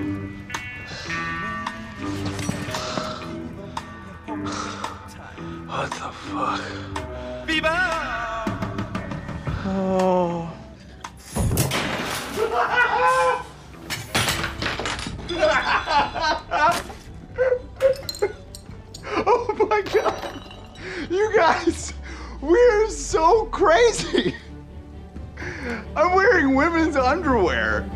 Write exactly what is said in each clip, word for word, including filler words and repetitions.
What the fuck? Viva! Oh. Oh my god! You guys, we're so crazy! I'm wearing women's underwear.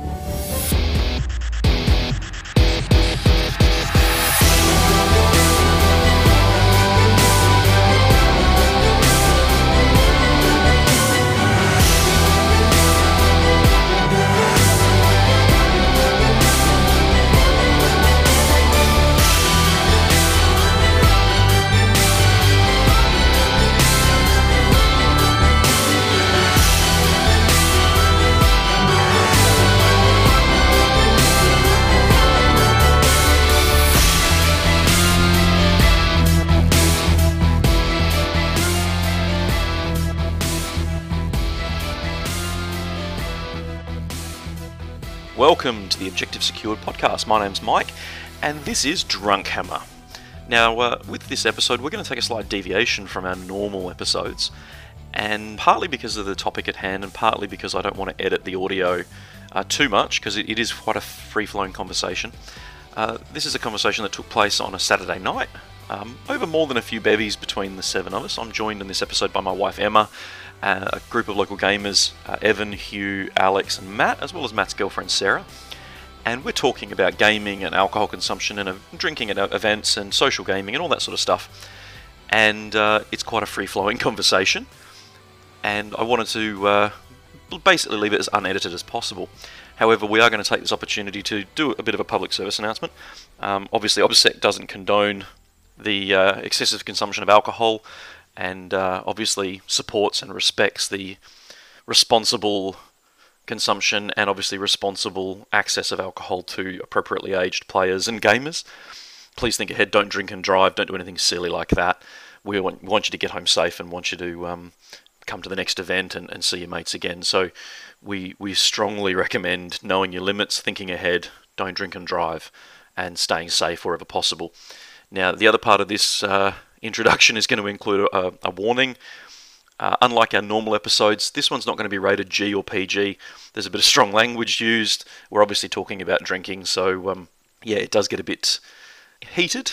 Welcome to the Objective Secured podcast. My name's Mike, and this is Drunk Hammer. Now, uh, with this episode, we're going to take a slight deviation from our normal episodes, and partly because of the topic at hand, and partly because I don't want to edit the audio uh, too much, because it, it is quite a free-flowing conversation. Uh, this is a conversation that took place on a Saturday night, um, over more than a few bevies between the seven of us. I'm joined in this episode by my wife Emma, Uh, a group of local gamers, uh, Evan, Hugh, Alex and Matt, as well as Matt's girlfriend Sarah. And we're talking about gaming and alcohol consumption and uh, drinking at events and social gaming and all that sort of stuff. And uh, it's quite a free-flowing conversation. And I wanted to uh, basically leave it as unedited as possible. However, we are going to take this opportunity to do a bit of a public service announcement. Um, obviously, OBSEC doesn't condone the uh, excessive consumption of alcohol, and uh, obviously supports and respects the responsible consumption and obviously responsible access of alcohol to appropriately aged players and gamers. Please think ahead, don't drink and drive, don't do anything silly like that. We want, want you to get home safe and want you to um, come to the next event and, and see your mates again. So we, we strongly recommend knowing your limits, thinking ahead, don't drink and drive, and staying safe wherever possible. Now, the other part of this uh, introduction is going to include a, a warning. Uh, unlike our normal episodes, this one's not going to be rated G or P G. There's a bit of strong language used. We're obviously talking about drinking, so um, yeah, it does get a bit heated,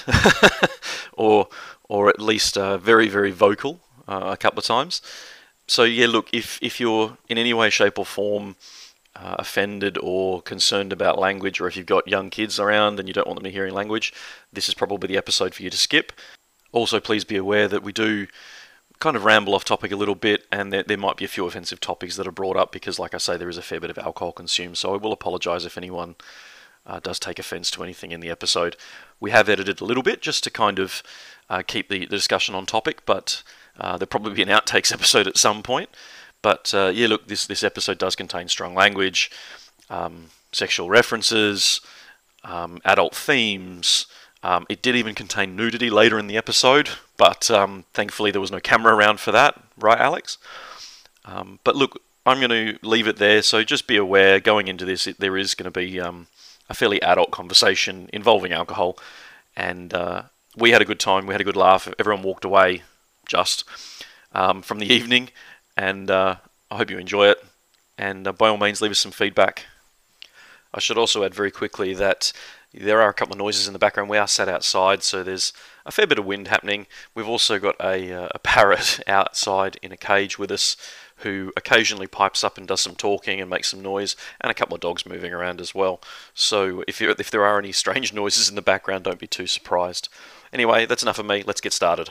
or or at least uh, very, very vocal uh, a couple of times. So yeah, look, if, if you're in any way, shape or form uh, offended or concerned about language, or if you've got young kids around and you don't want them to hearing language, this is probably the episode for you to skip. Also, please be aware that we do kind of ramble off topic a little bit, and there, there might be a few offensive topics that are brought up because, like I say, there is a fair bit of alcohol consumed. So I will apologise if anyone uh, does take offence to anything in the episode. We have edited a little bit just to kind of uh, keep the, the discussion on topic, but uh, there'll probably be an outtakes episode at some point. But uh, yeah, look, this, this episode does contain strong language, um, sexual references, um, adult themes. Um, it did even contain nudity later in the episode, but um, thankfully there was no camera around for that, right, Alex? Um, but look, I'm going to leave it there, so just be aware, going into this, it, there is going to be um, a fairly adult conversation involving alcohol, and uh, we had a good time, we had a good laugh, everyone walked away just um, from the evening, and uh, I hope you enjoy it, and uh, by all means leave us some feedback. I should also add very quickly that there are a couple of noises in the background. We are sat outside, so there's a fair bit of wind happening. We've also got a, uh, a parrot outside in a cage with us who occasionally pipes up and does some talking and makes some noise, and a couple of dogs moving around as well. So if, you're, if there are any strange noises in the background, don't be too surprised. Anyway, that's enough of me. Let's get started.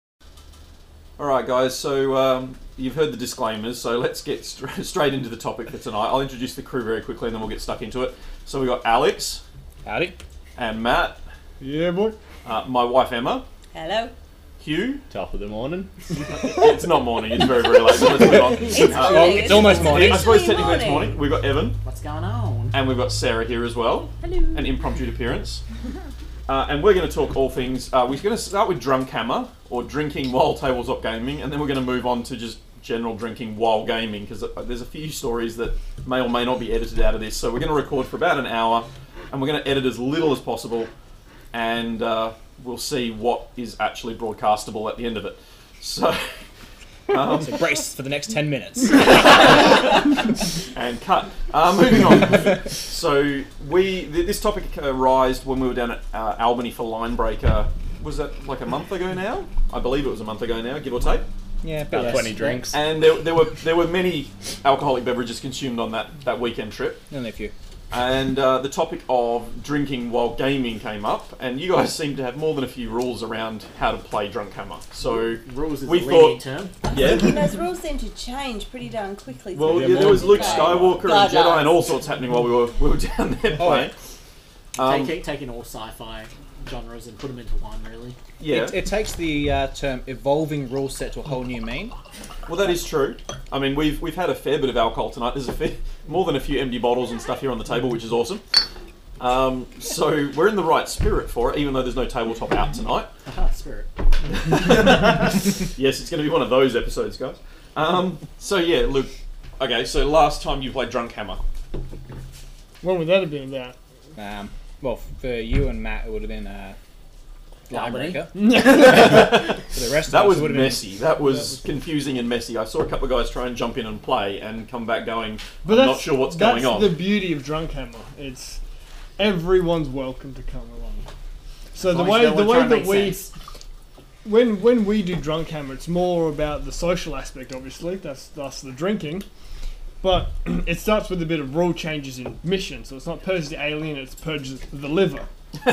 Alright guys, so um, you've heard the disclaimers, so let's get st- straight into the topic for tonight. I'll introduce the crew very quickly and then we'll get stuck into it. So we've got Alex. Howdy. And Matt. Yeah, boy. Uh, my wife Emma. Hello. Hugh. Top of the morning. It's not morning, it's very, very late. So let's move on. It's, Uh, well, it's almost morning. I suppose Literally technically it's morning. We've got Evan. What's going on? And we've got Sarah here as well. Hello. An impromptu appearance. Uh, and we're going to talk all things. Uh, we're going to start with Drunk Hammer, or drinking while tabletop gaming, and then we're going to move on to just general drinking while gaming, because there's a few stories that may or may not be edited out of this. So we're going to record for about an hour, and we're going to edit as little as possible, and uh, we'll see what is actually broadcastable at the end of it. So, um, So brace for the next ten minutes. and cut. Uh, moving on. So we th- this topic arose when we were down at uh, Albany for Linebreaker. Was that like a month ago now? I believe it was a month ago now, give or take. Yeah, about Yes. twenty drinks. And there, there were there were many alcoholic beverages consumed on that, that weekend trip. Only a few. And uh, the topic of drinking while gaming came up, and you guys seem to have more than a few rules around how to play Drunk Hammer. So Rules is we a lenient thought, term. yeah. Those rules seem to change pretty darn quickly. Well, through yeah, the there was Luke game. Skywalker and Guidelines. Jedi and all sorts happening while we were we were down there Oh, playing. Um, take, taking all sci-fi genres and put them into one, really. yeah, It, it takes the uh, term evolving rule set to a whole new meaning. well that is true. I mean, we've we've had a fair bit of alcohol tonight. There's a fair, more than a few empty bottles and stuff here on the table, which is awesome. Um, so we're in the right spirit for it, even though there's no tabletop out tonight. Haha, spirit. Yes, it's going to be one of those episodes, guys. Um, so yeah, Luke. Okay, so last time you played Drunk Hammer. When would that have been about? Um, well, for you and Matt, it would have been uh, Albany. Linebreaker. For the rest That of us, was it would have been- messy. That was confusing and messy. I saw a couple of guys try and jump in and play and come back going, But I'm that's, not sure what's that's going on. the beauty of Drunk Hammer. It's everyone's welcome to come along. So the As long way as no the one way try and that make we sense. when when we do Drunk Hammer, it's more about the social aspect. Obviously, that's that's the drinking. But it starts with a bit of rule changes in mission. So it's not purge the alien; it's purge the liver.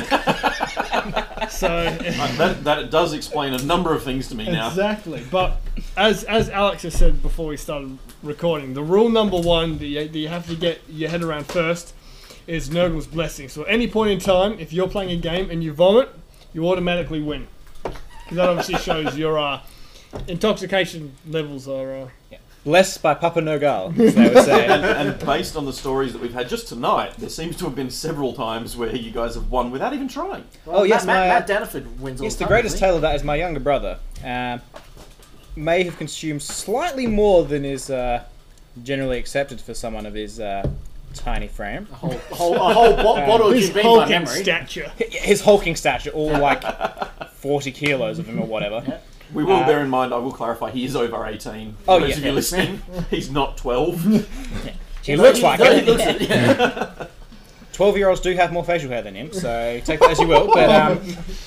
so. Uh, that, that does explain a number of things to me now. Exactly, but as as Alex has said before we started recording, the rule number one that you, that you have to get your head around first is Nurgle's blessing. So at any point in time, if you're playing a game and you vomit, you automatically win. Because that obviously shows your uh, intoxication levels are. Uh, Blessed by Papa Nogal, as they would say. And, and based on the stories that we've had just tonight, there seems to have been several times where you guys have won without even trying. Well, Oh, yes, Matt, my, Matt, uh, Matt Daniford wins all Yes, the the time. greatest doesn't tale of that is my younger brother. Um, may have consumed slightly more than is uh, generally accepted for someone of his uh, tiny frame. he? A whole, a whole, a whole bo- bottle of his Jim Beam by hulking memory. stature. His hulking stature, all like forty kilos of him or whatever. Yeah. We will Uh, bear in mind, I will clarify, he is over eighteen. For Oh, those yeah. of you listening, he's not twelve. He looks like He it. looks it, yeah. Twelve-year-olds do have more facial hair than him, so take that as you will. But um,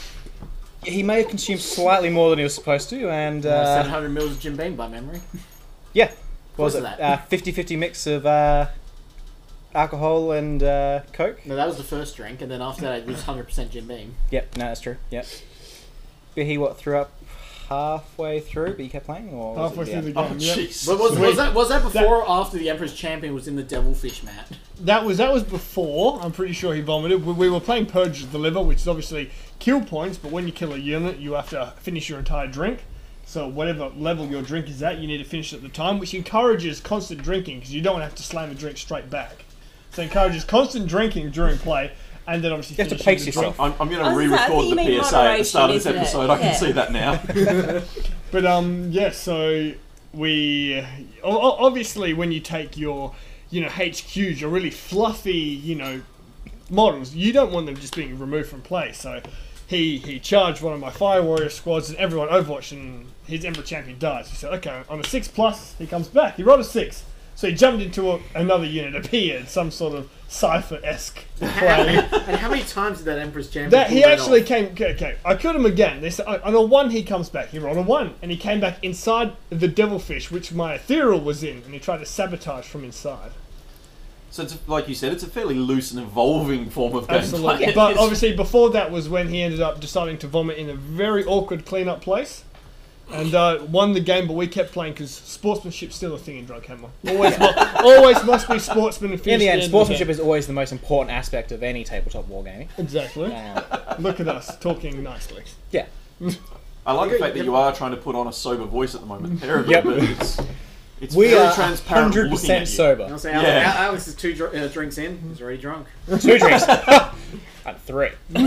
he may have consumed slightly more than he was supposed to, and Seven uh, hundred mils of Jim Beam by memory. yeah, what was Close it to that. uh, fifty-fifty mix of uh, alcohol and uh, Coke? No, that was the first drink, and then after that, it was one hundred percent Jim Beam. Yep, no, that's true. Yep. But he what threw up halfway through, but he kept playing, or was Halfway it, through yeah. the Oh, game. yep. jeez. But was, Sweet. was that was that before or after the Emperor's Champion was in the Devilfish mat? That was that was before. I'm pretty sure he vomited. We, we were playing Purge the Liver, which is obviously kill points, but when you kill a unit, you have to finish your entire drink. So whatever level your drink is at, you need to finish it at the time, which encourages constant drinking because you don't have to slam a drink straight back. So it encourages constant drinking during play, and then obviously You have to finishing pace the drink. yourself. I'm, I'm going I to was gonna say, I re-record think the you mean P S A at the start of this moderation, isn't it? episode. I can Yeah. see that now. But um, yeah. So we o- o- obviously when you take your, you know, H Qs, your really fluffy, you know, models, you don't want them just being removed from play. So he he charged one of my Fire Warrior squads, and everyone Overwatch, and his Emperor Champion dies. He said, okay, on a six plus, he comes back. He rolled a six. So he jumped into a, another unit, appeared, some sort of Cypher-esque play. And how many times did that Emperor's Champion That pull he that actually off? came. Okay, okay, I killed him again. They said on a one he comes back. He rolled a one, and he came back inside the Devilfish, which my ethereal was in, and he tried to sabotage from inside. So, it's, like you said, it's a fairly loose and evolving form of gameplay. Absolutely. But obviously, before that was when he ended up deciding to vomit in a very awkward cleanup place, and uh, won the game. But we kept playing because sportsmanship's still a thing in Drunk Hammer. Always, mu- always must be sportsman and finish In the end, of sportsmanship game. is always the most important aspect of any tabletop wargaming. Exactly. Um, Look at us talking nicely. yeah. I like the You got- fact that you you got- are trying to put on a sober voice at the moment. Pair of you, Yep. but it's, it's We very are transparent one hundred looking percent at you. sober. I'll say Yeah. Alex, Alex is two dr- uh, drinks in. He's already drunk. Two drinks. And three.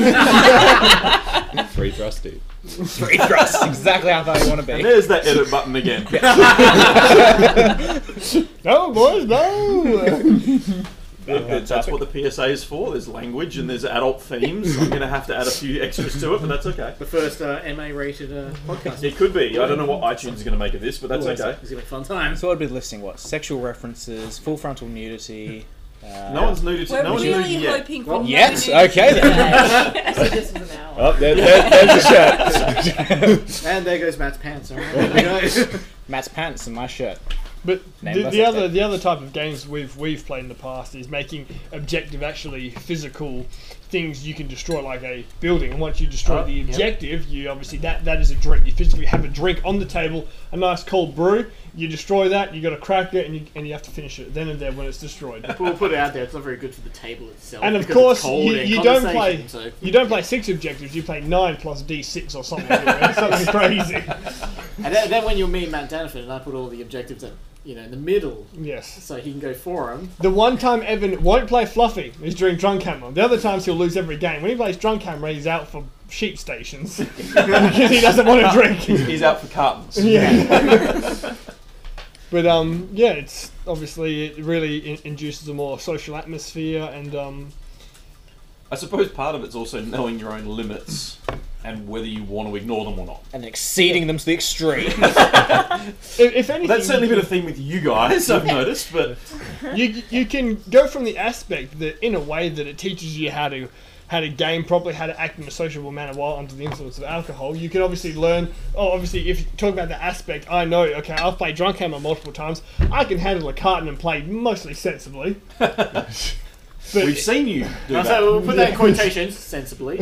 Three thrust, dude. Three thrusts. Exactly how far you want to And be. there's that edit button again. No, boys, no. It- that's what the P S A is for. There's language and there's adult themes. I'm going to have to add a few extras to it, but that's okay. The first uh, M A-rated uh, podcast. It could be. I don't know what iTunes is going to make of this, but that's Ooh, it's okay. It's gonna be a fun time. So I'd be listing what? Sexual references, full frontal nudity. Uh, No one's nudity. We're No one's really nudity yet. hoping for Well, no yes, nudity okay then. today. So this was an hour. Oh, there, there, there's a shirt. And there goes Matt's pants. All right, there we go. Matt's pants and my shirt. But Name the, less the other objective. the other type of games we've we've played in the past is making objective actually physical things you can destroy, like a building. And once you destroy Oh, the yep. objective, you obviously that that is a drink. You physically have a drink on the table, a nice cold brew. You destroy that, you got to crack it, and you and you have to finish it then and there when it's destroyed. We'll put it out there. It's not very good for the table itself. And of because course, it's cold you, and you don't condensation, play So. you don't play six objectives. You play nine plus D six or something. Something crazy. And then, then when you're me, Matt Daniford, and I put all the objectives at, you know, in the middle, Yes. so he can go for them. The one time Evan won't play Fluffy is during Drunk Hammer. The other times he'll lose every game. When he plays Drunk Hammer, he's out for sheep stations because he doesn't want to drink. He's out for cartons. Yeah. But um, yeah, it's obviously it really in- induces a more social atmosphere, and um, I suppose part of it's also knowing your own limits and whether you want to ignore them or not. And then exceeding them to the extreme. if, if anything, That's certainly been a theme with you guys, I've noticed, but you you can go from the aspect that in a way that it teaches you how to how to game properly, how to act in a sociable manner while under the influence of alcohol. You can obviously learn. Oh, obviously, if you talk about the aspect, I know. Okay, I've played Drunk Hammer multiple times. I can handle a carton and play mostly sensibly. But we've seen you do So that. we'll put that in quotations, sensibly.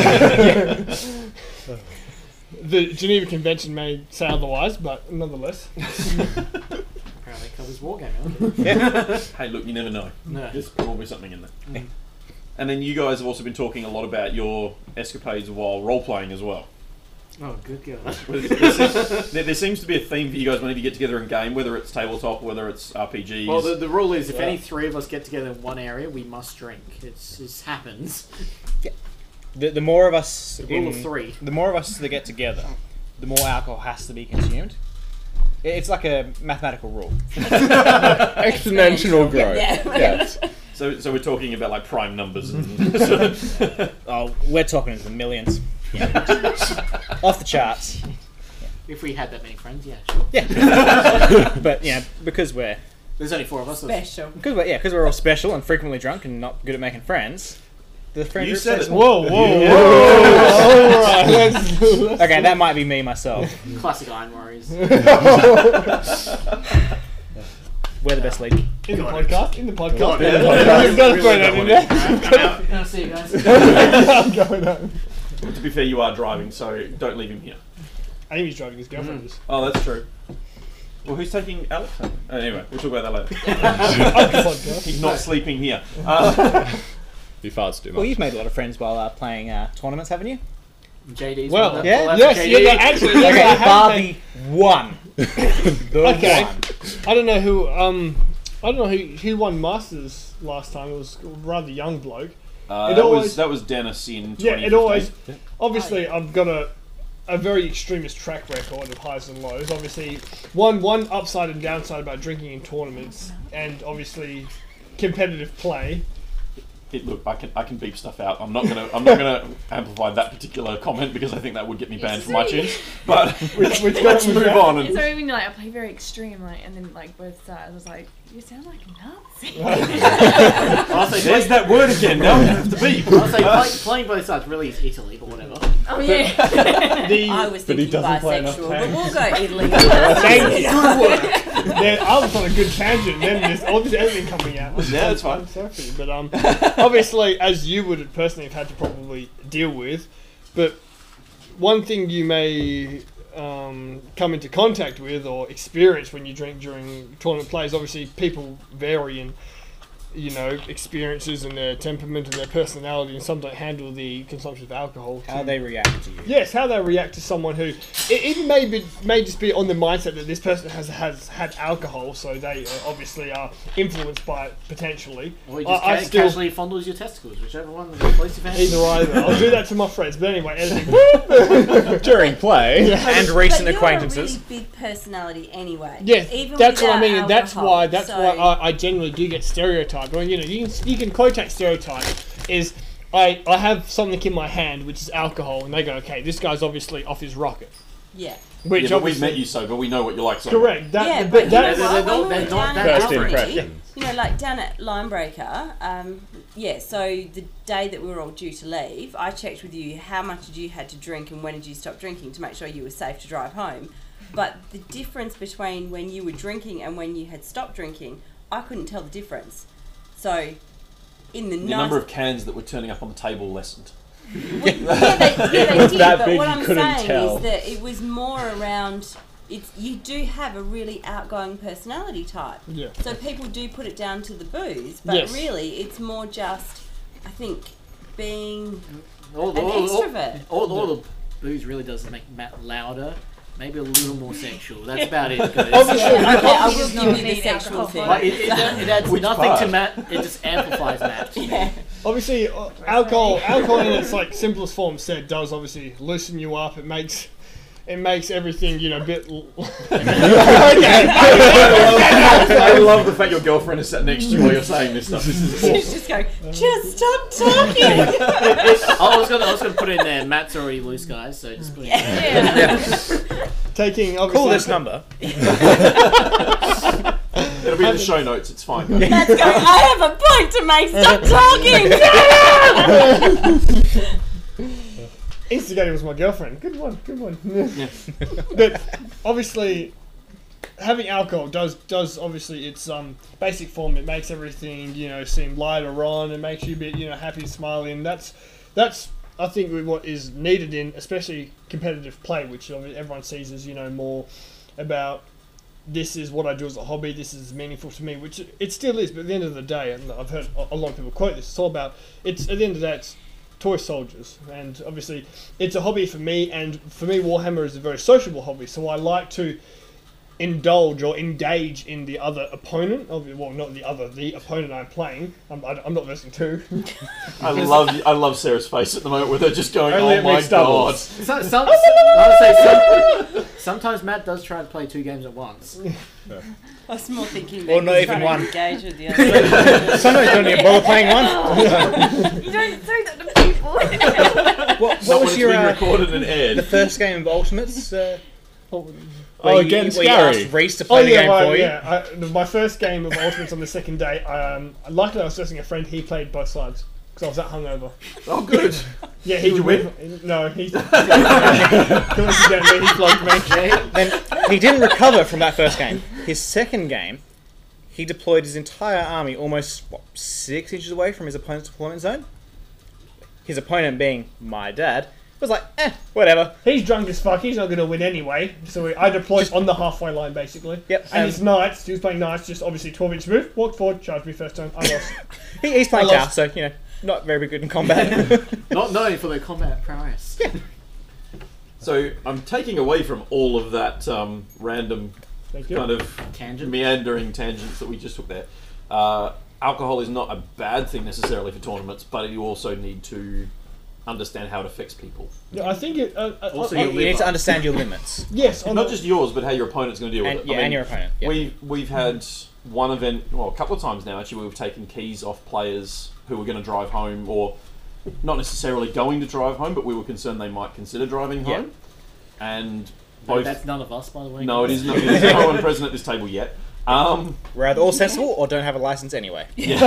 the Geneva Convention may say otherwise, but nonetheless. Apparently it covers Wargaming. Hey, look, you never know. No. There's probably something in there. And then you guys have also been talking a lot about your escapades while role-playing as well. Oh, good God. There, there seems to be a theme for you guys whenever you get together in game, whether it's tabletop, whether it's R P Gs. Well, the, the rule is if Yeah. any three of us get together in one area, we must drink. It's, it happens. The, the more of us, The rule in- of three. the more of us that get together, the more alcohol has to be consumed. It- It's like a mathematical rule. Exponential growth. Yeah. Yes. So, so we're talking about like prime numbers and sort of- Oh, we're talking into the millions. Off the charts. If we had that many friends, yeah, sure. Yeah. But yeah, because we're There's only four of us. so- Special. because we're yeah because we're all special and frequently drunk and not good at making friends. The friend You group said stays it. small. Whoa, whoa, whoa! All right, let's, let's Okay, that might be me myself. Classic Iron Warriors. We're the best league. in the podcast. In the podcast. God, Yeah. yeah. You've got to Really throw that don't in want there. I'm out. I'll see you guys. I'm going home. to be fair, you are driving, so don't leave him here. I think he's driving his girlfriend. is. Oh, that's true. Well, who's taking Alex home? Oh, anyway, we'll talk about that later. Up the podcast. He's not sleeping here. Uh, He farts too much. Well, you've made a lot of friends while uh, playing uh, tournaments, haven't you? J D's Well, one, yeah, all out yes, for yeah, J D. no, actually, yes, I Okay, have bar made- the one. The Okay. one. I don't know who. Um, I don't know who who won Masters last time. It was a rather young bloke. uh, It that, always- was, that was Dennis in Yeah, twenty fifteen. it always. Obviously, I've got a a very extremist track record of highs and lows. Obviously, one one upside and downside about drinking in tournaments, and obviously competitive play. It, look, I can I can beep stuff out. I'm not gonna I'm not gonna amplify that particular comment because I think that would get me banned from Yes, iTunes. But Which, which let's got- move on. It's And, only when you're like, I play very extreme, like, and then like both sides, I was like, you sound like a Nazi. I'll say, there's that word again. Now we have to beep. I'll say play, playing both sides really is Italy, but whatever. Oh yeah. The, I was But he thinking doesn't play enough bisexual, but tanks. we'll go Italy. Thank you. Good work. Then I was on a good tangent. Then there's obviously everything coming out. Yeah, that's fine. I'm sorry, but um, obviously, as you would personally have had to probably deal with, but one thing you may um, come into contact with or experience when you drink during tournament plays, obviously people vary in, you know, experiences and their temperament and their personality, and some don't handle the consumption of alcohol. How to- they react to you. Yes, how they react to someone who it even may be, may just be on the mindset that this person has has had alcohol, so they uh, obviously are influenced by it potentially. Or you I- just I ca- still- casually fondles your testicles, whichever one the place you fancy. Either either. I'll do that to my friends, but anyway, editing. During play. And But recent you're acquaintances. a really big personality anyway. Yes, Even that's what I without mean, and that's alcohol, why that's so- why I, I generally do get stereotyped stereotype, or you know, you can you can quotate stereotype is I I have something in my hand which is alcohol, and they go, okay, this guy's obviously off his rocket. Yeah. Which yeah, but we've obviously- met you so, but we know what you like so. Correct. That, yeah, but but you that, know they're what, not- when we they're were not down that at First Albury, impressions. you know, like down at Linebreaker, um, yeah, so the day that we were all due to leave, I checked with you how much did you had to drink and when did you stop drinking to make sure you were safe to drive home. But the difference between when you were drinking and when you had stopped drinking, I couldn't tell the difference. So, in the, The nice... number of cans that were turning up on the table lessened. Well, yeah, they, yeah, they was did, that but big what you I'm couldn't saying tell. is that it was more around... It's, you do have a really outgoing personality type. Yeah. So people do put it down to the booze, but Yes. really it's more just, I think, being All, an all, all, extrovert. all, all the booze really does is make Matt louder, maybe a little more sexual. That's about it. guys. Yeah, okay, I will does give not you the need sexual alcohol thing. for Like, it, it, it adds Which nothing part? to Matt. It just amplifies Matt. Yeah. Obviously, uh, alcohol, alcohol in its like simplest form said does obviously loosen you up. It makes, it makes everything you know a bit. L- I love the fact your girlfriend is sat next to you while you're saying this stuff. This is She's awesome. just going, just stop talking. I was gonna, I was gonna put it in there. Matt's already loose, guys. So just put it in there. taking obviously. Call this number. It'll be in the show notes. It's fine. That's going, I have a point to make. Stop talking. Instigator was my girlfriend. Good one, good one. But obviously, having alcohol does does obviously its um basic form. It makes everything you know seem lighter on. It makes you a bit you know happy, smiley, and that's that's I think what is needed in especially competitive play, which everyone sees as you know more about. This is what I do as a hobby. This is meaningful to me, which it still is. But at the end of the day, and I've heard a lot of people quote this. It's all about it's at the end of the day. It's toy soldiers, and obviously it's a hobby for me, and for me Warhammer is a very sociable hobby, so I like to indulge or engage in the other opponent, well not the other, the opponent I'm playing. I'm, I'm not listening to. I love I love Sarah's face at the moment where they're just going, Only oh it my makes god. doubles. So, some, I would say some, sometimes Matt does try to play two games at once. I was more thinking Or that not he's even trying one. to engage with the other. Sometimes don't even bother playing one. You don't say that to people. What, Not what when was it's your being uh, recorded and aired. the first game of Ultimates? Uh, Oh, where you- against where you Gary. asked Reese to Oh play the yeah, game well, for you. yeah. I, the- my first game of Ultimates on the second day. Um, luckily I was visiting a friend. He played both sides because I was that hungover. Oh, good. Yeah, he Did you would win? No, he. Coincidentally, he flogged me. Then he didn't recover from that first game. His second game, he deployed his entire army almost what, six inches away from his opponent's deployment zone. His opponent, being my dad, was like, eh, whatever. He's drunk as fuck. He's not going to win anyway. So we, I deployed on the halfway line, basically. Yep, And um, his knights, he was playing knights, just obviously twelve inch move, walked forward, charged me first turn. I lost. He, he's playing I Tau, lost. so, you know, not very good in combat. Not known for their combat prowess. So I'm taking away from all of that um, random Thank you. kind of Tangent. meandering tangents that we just took there. Uh, alcohol is not a bad thing necessarily for tournaments, but you also need to understand how it affects people. Yeah, I think it. Uh, uh, Also, uh, you, your you need to liver. understand your limits. yes, on Not the- just yours, but how your opponent's going to deal And, with it. yeah, I mean, and your opponent. Yeah. We've we've had one event, well, a couple of times now actually, where we've taken keys off players who were going to drive home, or not necessarily going to drive home, but we were concerned they might consider driving Yeah. home. And But both. that's none of us, by the way. No, it is not. There's no one present at this table yet. Um, We're either all sensible or don't have a license anyway.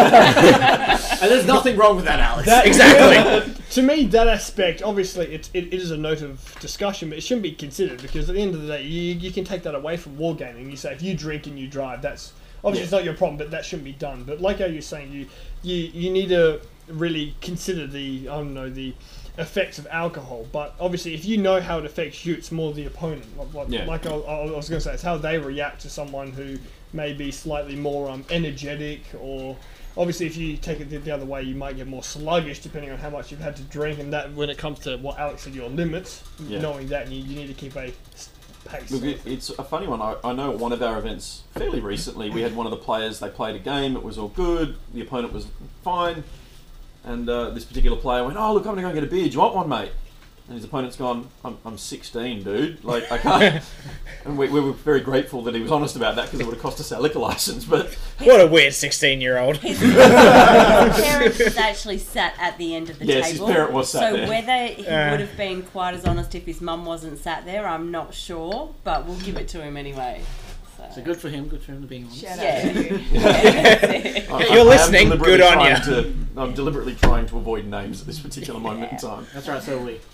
And there's nothing wrong with that, Alex. That- Exactly. To me, that aspect, obviously, it, it, it is a note of discussion, but it shouldn't be considered because at the end of the day, you, you can take that away from wargaming. You say if you drink and you drive, that's obviously Yeah. it's not your problem, but that shouldn't be done. But like how you're saying, you you you need to really consider the I don't know the effects of alcohol. But obviously, if you know how it affects you, it's more the opponent. Like, like, Yeah. like I, I was going to say, it's how they react to someone who may be slightly more um, energetic or. Obviously, if you take it the, the other way, you might get more sluggish depending on how much you've had to drink, and that when it comes to what Alex said, your limits, Yeah. knowing that, you, you need to keep a s- pace. Look, it, it's a funny one. I, I know at one of our events fairly recently, we had one of the players, they played a game, it was all good, the opponent was fine, and uh, this particular player went, oh, look, I'm going to go and get a beer, do you want one, mate? And his opponent's gone, I'm, I'm sixteen, dude. Like, I can't. And we, we were very grateful that he was honest about that because it would have cost us our liquor license. But What a weird sixteen-year-old. His parent was actually sat at the end of the Yes, his table. parent was sat so there. whether he Uh. would have been quite as honest if his mum wasn't sat there, I'm not sure. But we'll give it to him anyway. So, So good for him. Good for him to be honest. Shout out Yeah. to you. Yeah, that's it. I- You're I am listening, deliberately good on trying ya. to- I'm deliberately trying to avoid names at this particular moment in time. That's right. So are we.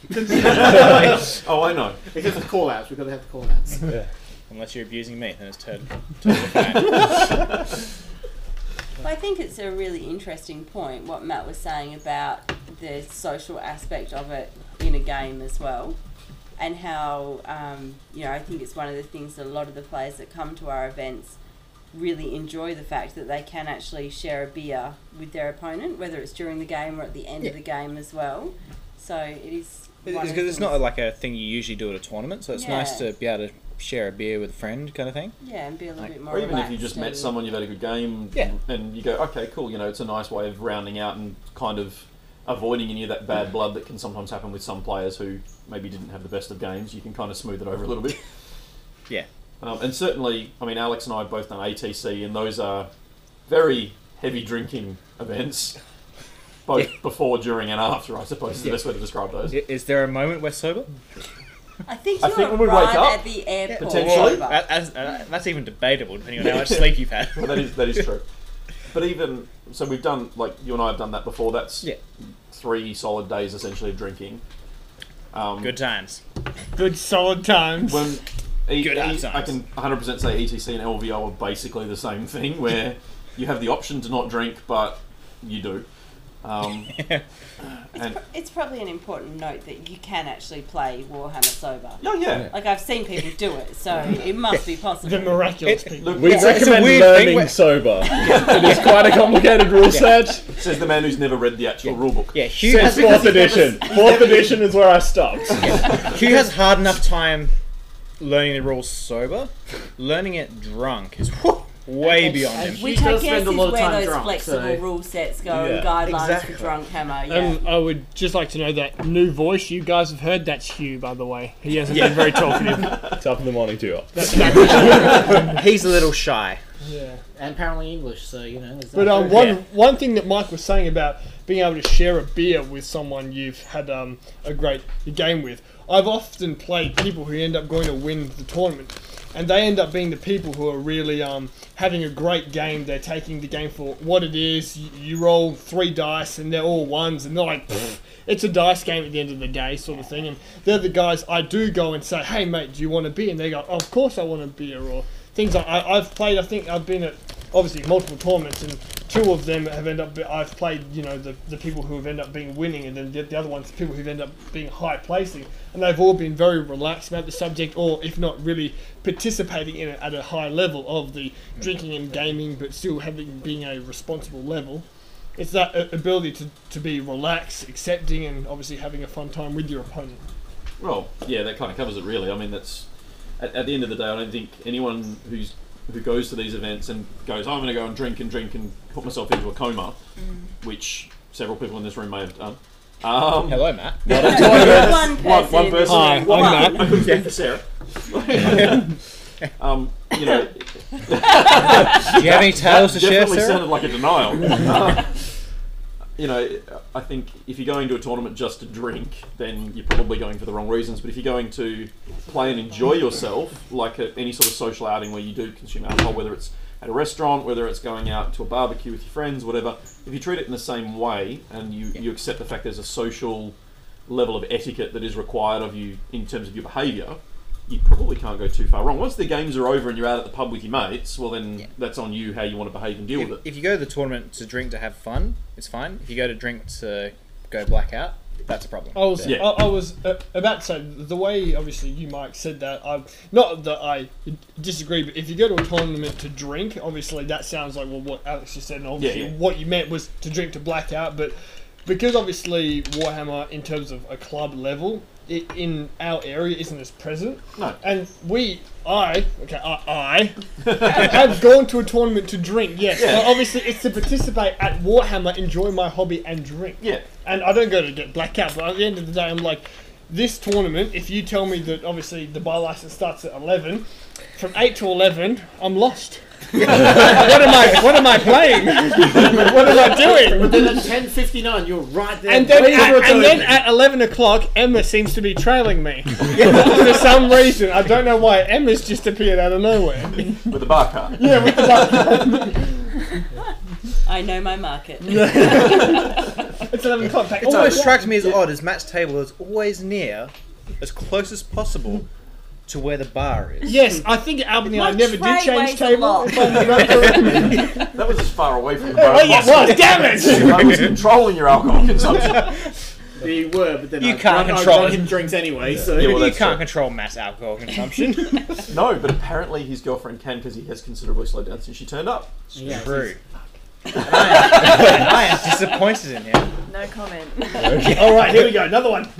Oh, I know. Because of call outs, we've got to have the call outs. Unless you're abusing me, then it's totally, totally fine. Well, I think it's a really interesting point what Matt was saying about the social aspect of it in a game as well, and how um, you know I think it's one of the things that a lot of the players that come to our events really enjoy, the fact that they can actually share a beer with their opponent, whether it's during the game or at the end Yeah. of the game as well. So it is. one of Because the it's things- not like a thing you usually do at a tournament, so it's nice Yeah. to be able to share a beer with a friend kind of thing. Yeah, and be a little Like- bit more Or even if you relaxed just met and- someone, you've had a good game, Yeah. and you go, okay, cool, you know, it's a nice way of rounding out and kind of avoiding any of that bad blood that can sometimes happen with some players who maybe didn't have the best of games. You can kind of smooth it over a little bit. Yeah. Um, and certainly, I mean, Alex and I have both done A T C, and those are very heavy drinking events, both Yeah. before, during, and after, I suppose is the Yeah. best way to describe those. I- Is there a moment where sober? I think I you think when we arrive wake up, at the airport. potentially. sober. That, that's, uh, that's even debatable, depending on how much sleep you've had. Well, that is that is true. But even so, we've done, like you and I have done that before. That's Yeah. three solid days essentially of drinking. Um, Good times. Good solid times. When e- Good e- times. I can one hundred percent say E T C and L V O are basically the same thing, where you have the option to not drink, but you do. Um, and It's probably an important note that you can actually play Warhammer sober. oh yeah, Like, I've seen people do it, so it must be possible. the miraculous It- people. look, We It's a- it's a recommend weird thing learning where- sober. It is quite a complicated rule set. says the man who's never read the actual rule book. Yeah, Hugh Since has, fourth edition. Fourth edition is where I stopped. Hugh has hard enough time learning the rules sober. Learning it drunk is whew, way beyond him. He Which I does guess spend is a lot of where time those drunk, flexible so- rule sets go Yeah, and guidelines exactly. for Drunk Hammer. Yeah. Um, I would just like to know that new voice you guys have heard. That's Hugh, by the way. He hasn't been very talkative. Top of the morning to you. That's that. He's a little shy. Yeah. And apparently English, so you know. There's But that. um, one Yeah. one thing that Mike was saying about being able to share a beer with someone you've had um, a great game with, I've often played people who end up going to win the tournament, and they end up being the people who are really um, having a great game. They're taking the game for what it is. You, you roll three dice, and they're all ones, and they're like, "Pfft, it's a dice game at the end of the day, sort of thing. And they're the guys I do go and say, hey mate, do you want a beer? And they go, oh, of course I want a beer, or things like I, I've played. I think I've been at obviously multiple tournaments, and two of them have ended up. I've played, you know, the, the people who have ended up being winning, and then the, the other ones, the people who've ended up being high placing, and they've all been very relaxed about the subject, or if not really participating in it at a high level of the drinking and gaming, but still having being a responsible level. It's that uh, ability to, to be relaxed, accepting, and obviously having a fun time with your opponent. Well, yeah, that kind of covers it really. I mean, that's at, at the end of the day, I don't think anyone who's who goes to these events and goes, oh, I'm going to go and drink and drink and put myself into a coma, which several people in this room may have done. Um, Hello, Matt. one person. One, one person. Hi, I'm One. Matt. I couldn't speak for Sarah. um, you know, Do you have any tales that to share, definitely Sarah? sounded like a denial. Uh, you know, I think if you're going to a tournament just to drink, then you're probably going for the wrong reasons. But if you're going to play and enjoy yourself, like a, any sort of social outing where you do consume alcohol, whether it's at a restaurant, whether it's going out to a barbecue with your friends, whatever, if you treat it in the same way and you, you accept the fact there's a social level of etiquette that is required of you in terms of your behaviour, you probably can't go too far wrong. Once the games are over and you're out at the pub with your mates, well then Yeah. that's on you how you want to behave and deal If, with it. if you go to the tournament to drink to have fun, it's fine. If you go to drink to go black out, that's a problem. I was, Yeah. I, I was uh, about to say the way obviously you, Mike, said that. I not that I disagree, but if you go to a tournament to drink, obviously that sounds like well what Alex just said, and obviously Yeah, yeah. what you meant was to drink to black out. But because obviously Warhammer, in terms of a club level, it, in our area isn't as present. No. And we, I, okay, I, I have gone to a tournament to drink. Yes, Yeah. but obviously it's to participate at Warhammer, enjoy my hobby, and drink. Yeah. And I don't go to get blacked out, but at the end of the day, I'm like, this tournament, if you tell me that obviously the bar license starts at eleven, from eight to eleven, I'm lost. what am I? What am I playing? what am I doing? But then at ten fifty-nine, you're right there. And then, waiting for at, it to and then open. at eleven o'clock, Emma seems to be trailing me for some reason. I don't know why. Emma's just appeared out of nowhere. With the bar cart. Yeah, with the bar. I know my market. It's eleven o'clock. Take It it always time. strikes me as odd as Matt's table is always near, as close as possible, to where the bar is. Yes, I think at Albany I My never did tray change weighs a table. lot. If I'm not correct. That was as far away from the bar Oh, as yeah, it possible. was. Damn it! I was controlling your alcohol consumption. You were, but then You I can't drunk, control I drunk it. him drinks anyway, so... Yeah, well, you that's can't true. control Matt's alcohol consumption. No, but apparently his girlfriend can because he has considerably slowed down since she turned up. Yeah, True. And I, am, I am disappointed in him. No comment. All right, here we go. Another one.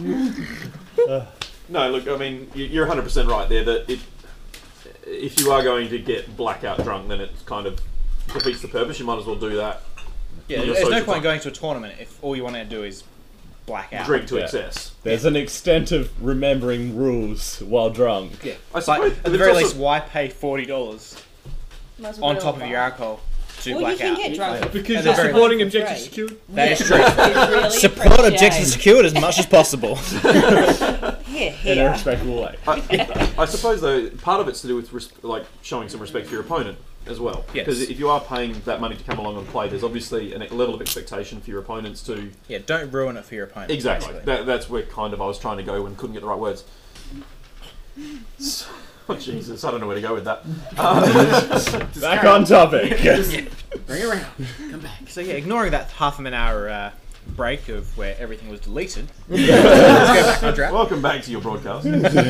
No, look, I mean, you- you're one hundred percent right there that it, if you are going to get blackout drunk, then it kind of defeats the purpose. You might as well do that. Yeah, on your there's no social point time. going to a tournament if all you want to do is black out. Drink to Yeah. excess. There's an extent of remembering rules while drunk. Yeah. I But suppose, at but the it's very also- least, why pay forty dollars Might as well on go top to of a your bar. alcohol to Well, you black can out? get drunk. Because At you're the very supporting least. Objective Right. Secured. That is Yeah. true. We really Support appreciate- Objective Secured as much as possible. Here, In a here. respectable way. I, I suppose though, part of it's to do with res- like showing some respect for your opponent as well. Yes. Because if you are paying that money to come along and play, there's obviously a level of expectation for your opponents to. Yeah, don't ruin it for your opponent. Exactly. basically. That, that's where kind of I was trying to go and couldn't get the right words. So- oh Jesus! I don't know where to go with that. Uh, Back on topic. Bring it around. Come back. So yeah, ignoring that half an hour uh, break of where everything was deleted, let's go back on track. Welcome back to your broadcast.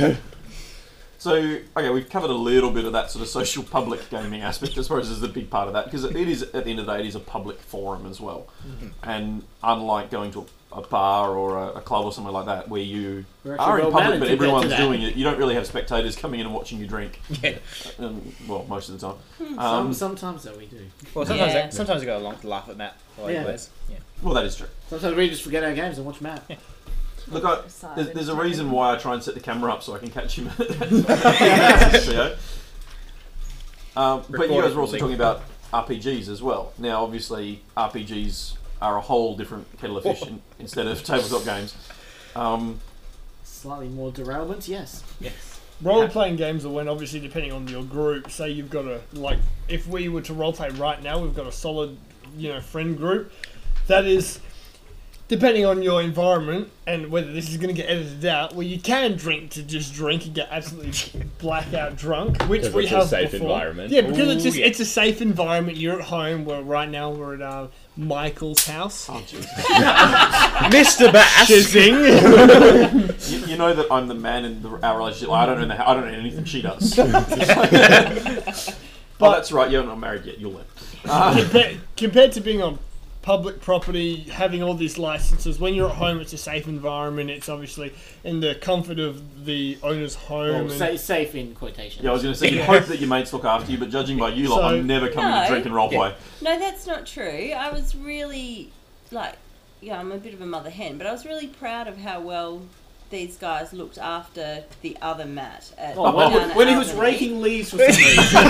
So, okay, we've covered a little bit of that sort of social public gaming aspect, I suppose, is the big part of that, because it is, at the end of the day, it is a public forum as well. Mm-hmm. And unlike going to a, a bar or a, a club or something like that, where you We're actually are in well public mannered but compared to everyone's that. doing it, you don't really have spectators coming in and watching you drink. Yeah. Um, well, most of the time. Some, Um, sometimes though we do. Well, sometimes Yeah. I, sometimes I go along to laugh at Matt while he Yeah. plays. Yeah. well, that is true. Sometimes we just forget our games and watch Matt. Look, I, Aside, there's, there's a it's reason really- why I try and set the camera up so I can catch him. Yeah. Um, but you guys were also talking about R P Gs as well. Now, obviously, R P Gs are a whole different kettle of fish in, instead of tabletop games. Um, Slightly more derailment, yes. Yes. Role-playing games are when, obviously, depending on your group, say you've got a, like, if we were to role-play right now, we've got a solid, you know, friend group. That is, depending on your environment and whether this is going to get edited out, where you can drink to just drink and get absolutely blackout drunk, which Because we it's a have safe before. environment. Yeah, because it's Ooh, just, yeah. it's a safe environment. You're at home. Where right now we're at uh, Michael's house. oh, Jesus. Mister Bass. Shizzing. you, you know that I'm the man in the, our relationship. Like, I don't know. The, I don't know anything she does. oh, that's right. You're not married yet. You'll learn. Uh, Compa- compared to being on public property, having all these licenses, when you're at home, it's a safe environment. It's obviously in the comfort of the owner's home. Well, and sa- safe in quotations. yeah, I was going to say you hope that your mates look after you, but judging by you lot, So- I'm never coming No. to drink and roleplay. No, that's not true. I was really, like, yeah, I'm a bit of a mother hen, but I was really proud of how well these guys looked after the other Matt. At Oh, when, down at when he was Albany. raking leaves for some reason.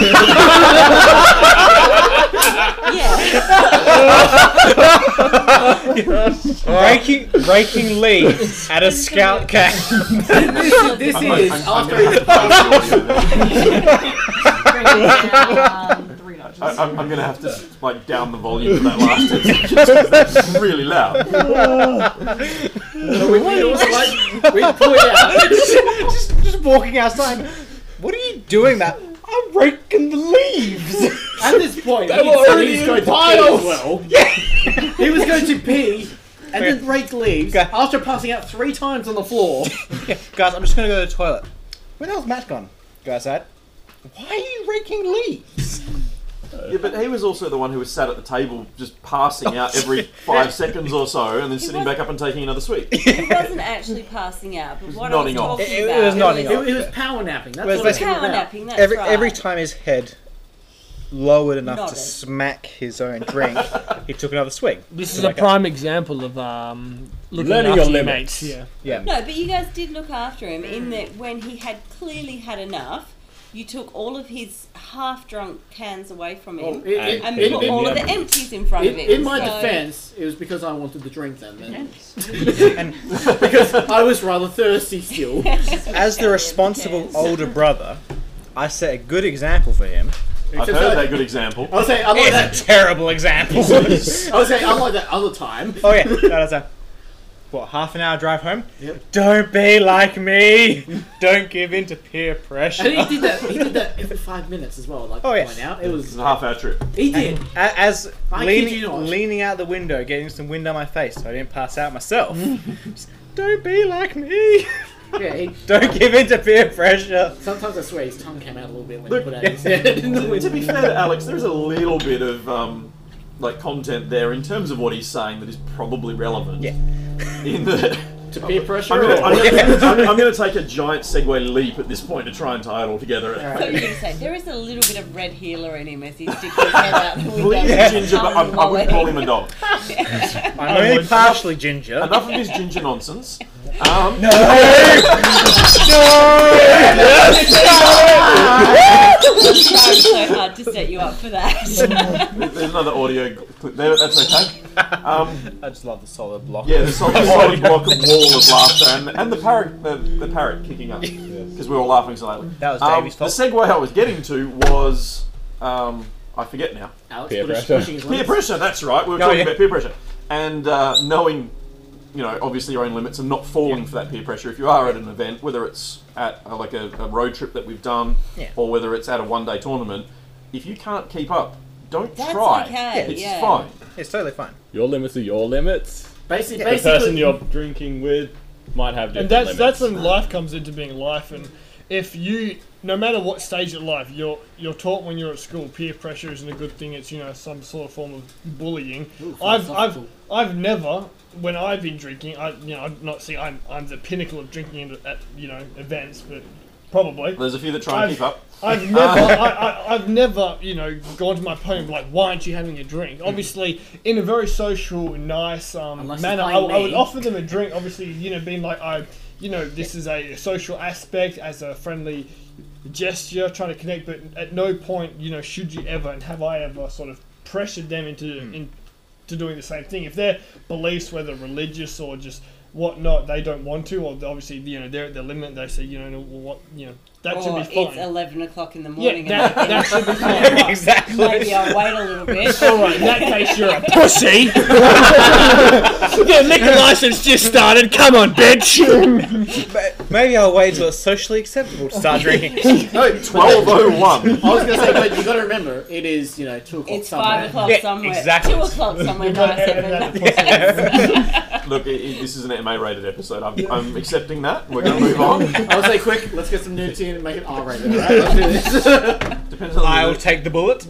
Yeah. Raking, raking leaves at a scout camp. this this I'm, is I'm, I'm, after going he to have to Bring it down um, three notches. I, I'm, I'm going to have to like down the volume for that last ten seconds because that's really loud. So we, we also like we point out. just, just walking outside. What are you doing, Matt? I'm raking the leaves. At this point, They he were said already he was in going to pee piles. as well. He was going to pee and then rake leaves Okay. after passing out three times on the floor. Yeah, guys, I'm just gonna go to the toilet. Where the hell's Matt gone? Go outside. Why are you raking leaves? Yeah, but he was also the one who was sat at the table just passing out every five seconds or so and then He sitting was- back up and taking another sweet. He wasn't actually passing out, but what I was Nodding off. talking It- it about was nodding He, off. he was power napping. That's Well, what it's it was power about. napping. That's Every right. every time his head lowered enough Nodded. to smack his own drink, he took another swig. This to is a wake up. prime example of um, looking Learning after your your limits. mates. Yeah. Yeah. No, but you guys did look after him in that when he had clearly had enough, you took all of his half-drunk cans away from him Oh, it- it- and it- put it- all of it- the empties in front In, of him. in my so- defence, it was because I wanted the drink then. then. And Because I was rather thirsty still. as the responsible older brother, I set a good example for him. I've heard that good example. I was saying, unlike that, It's a terrible example. I was saying, unlike that other time. Oh yeah, that was a what half an hour drive home. Yep. Don't be like me. Don't give in to peer pressure. And he did that. He did that every five minutes as well. Like Oh, yeah. point out, it It's was. a half hour trip. He did. A- As I kid leaning, you not. leaning out the window, getting some wind on my face, so I didn't pass out myself. Just, don't be like me. Yeah. He, Don't give in to peer pressure. sometimes I swear his tongue came out a little bit when Look, he put out his head in the To window. be fair to Alex, there's a little bit of um, like content there in terms of what he's saying that is probably relevant. Yeah. In the To peer pressure. I'm gonna, or- I'm, gonna, I'm, I'm gonna take a giant segue leap at this point to try and tie it all together. So you're going to say, there is a little bit of red healer in him as he sticks his head out the window. Please, Yeah. Ginger, but I, I wouldn't call him a dog. I'm only partially ginger. Enough of his ginger nonsense. Um, I'm so hard to set you up for that. There's another audio clip there, but that's okay. Um, I just love the solid block. yeah, the solid, solid block of wall of laughter and, and the parrot, the, the parrot kicking up because we were all laughing so loudly. That was Um, Davey's the fault. segue I was getting to was um, I forget now. Alex Peer push- pressure. pushing his Peer limits. pressure. That's right. We were Oh, talking yeah. about peer pressure and uh, knowing, you know, obviously your own limits and not falling for that peer pressure. If you are at an event, whether it's at uh, like a, a road trip that we've done, Yeah. or whether it's at a one-day tournament, if you can't keep up, don't That's try. okay, It's yeah. fine. It's totally fine. Your limits are your limits. Basically, The basically, person you're drinking with might have different And that's limits. that's when life comes into being life. And if you, no matter what stage of life, you're you're taught when you're at school, peer pressure isn't a good thing. It's, you know, some sort of form of bullying. Ooh, I've I've philosophical. I've never, when I've been drinking, I you know I'm not saying I'm I'm the pinnacle of drinking at, at you know events, but probably. There's a few that try and I've- keep up. I've never, I, I, I've never, you know, gone to my opponent and be like, why aren't you having a drink? Obviously, in a very social, nice um, Unless manner, it's I, playing I would me. offer them a drink. Obviously, you know, being like, I, you know, this is a social aspect as a friendly gesture, trying to connect. But at no point, you know, should you ever, and have I ever, sort of pressured them into Hmm. into doing the same thing. If their beliefs, whether religious or just whatnot, they don't want to, or obviously, you know, they're at their limit. They say, you know, well, what, you know, that should Or be fine. it's eleven o'clock in the Yeah, morning that, and that should be fine. Exactly. maybe I'll wait a little bit. Alright, in that case, you're a pussy. Your liquor license just started. Come on, bitch. Maybe I'll wait till it's socially acceptable to start drinking. no, twelve oh one. I was gonna say, but you got to remember, it is you know two o'clock It's somewhere. five o'clock Yeah, somewhere. exactly. Two o'clock somewhere You've got nice. to edit and that Look, it, it- this is an M A rated episode. I'm, I'm accepting that. We're going to move on. I would say, quick, let's get some nudity in and make it R rated. Right? Let's do this. Depends on the I'll mood. take the bullet.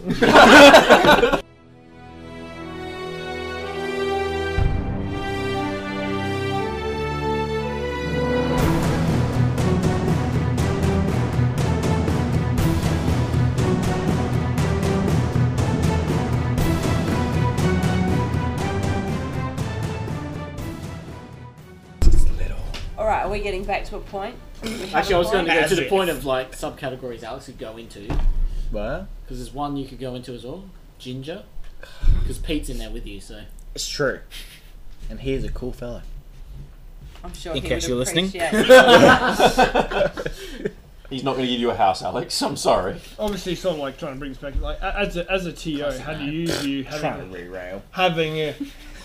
All right, are we getting back to a point? We have Actually, a I was going to point? go to As the if. point of like subcategories Alex could go into What? because there's one you could go into as well, ginger, because Pete's in there with you. So It's true. And he's a cool fellow. I'm sure In he case would you're listening. appreciate it. He's not going to give you a house, Alex. I'm sorry. Obviously, sort of like trying to bring this back. Like a- as a, as a T O, how do you view Trying having to re-rail. having uh,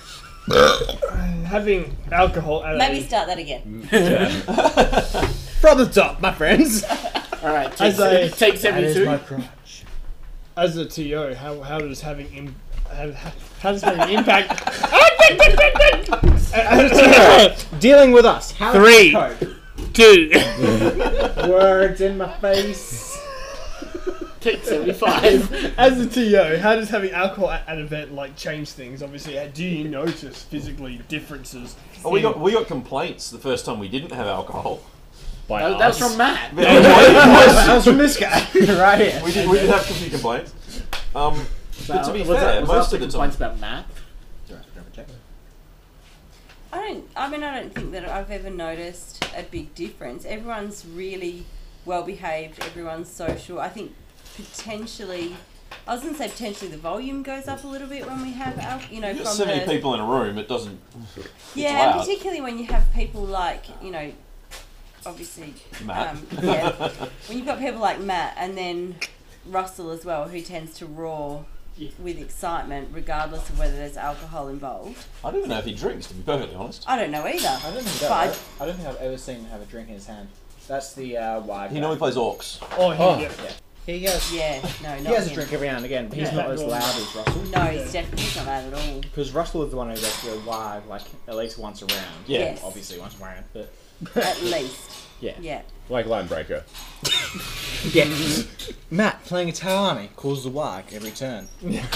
having alcohol at Maybe a, start that again. From the top, my friends. all right, take, As a- take That seventy-two. is my crotch. as a T O? How how does having Im- how, how does having impact? Dealing with us. How Three. Two. Words in my face. Take seventy-five. As a T O, how does having alcohol at an event like change things? Obviously, uh, do you notice physically differences? Oh, we got we got complaints the first time we didn't have alcohol. By That, that was us. from Matt. That was from this guy. Right here. We did, we did have a few complaints. Um, but to be was fair, that, was most that of the complaints time, about Matt? I don't. I mean, I don't think that I've ever noticed a big difference. Everyone's really well behaved. Everyone's social. I think potentially, I was going to say potentially the volume goes up a little bit when we have, al- you know, you've got from so many the people in a room, it doesn't. yeah, loud. and particularly when you have people like, you know, obviously, Matt. Um, yeah, when you've got people like Matt and then Russell as well, who tends to roar with excitement regardless of whether there's alcohol involved. I don't even know if he drinks, to be perfectly honest. I don't know either. I don't think But I- that, I, I don't think I've ever seen him have a drink in his hand. That's the uh, wide. He normally plays orcs. Oh, he, Oh, yeah. yeah. He has. Yeah, no, not He has a him. drink every now and again, but he's Yeah. not as loud as Russell. No, he's definitely he's not that at all. Because Russell is the one who goes to go wide, like at least once around. Yeah. Yes. Obviously once around, but At least. yeah. Yeah. Like Line Breaker. Yeah. Matt playing a Taoani causes a wag every turn.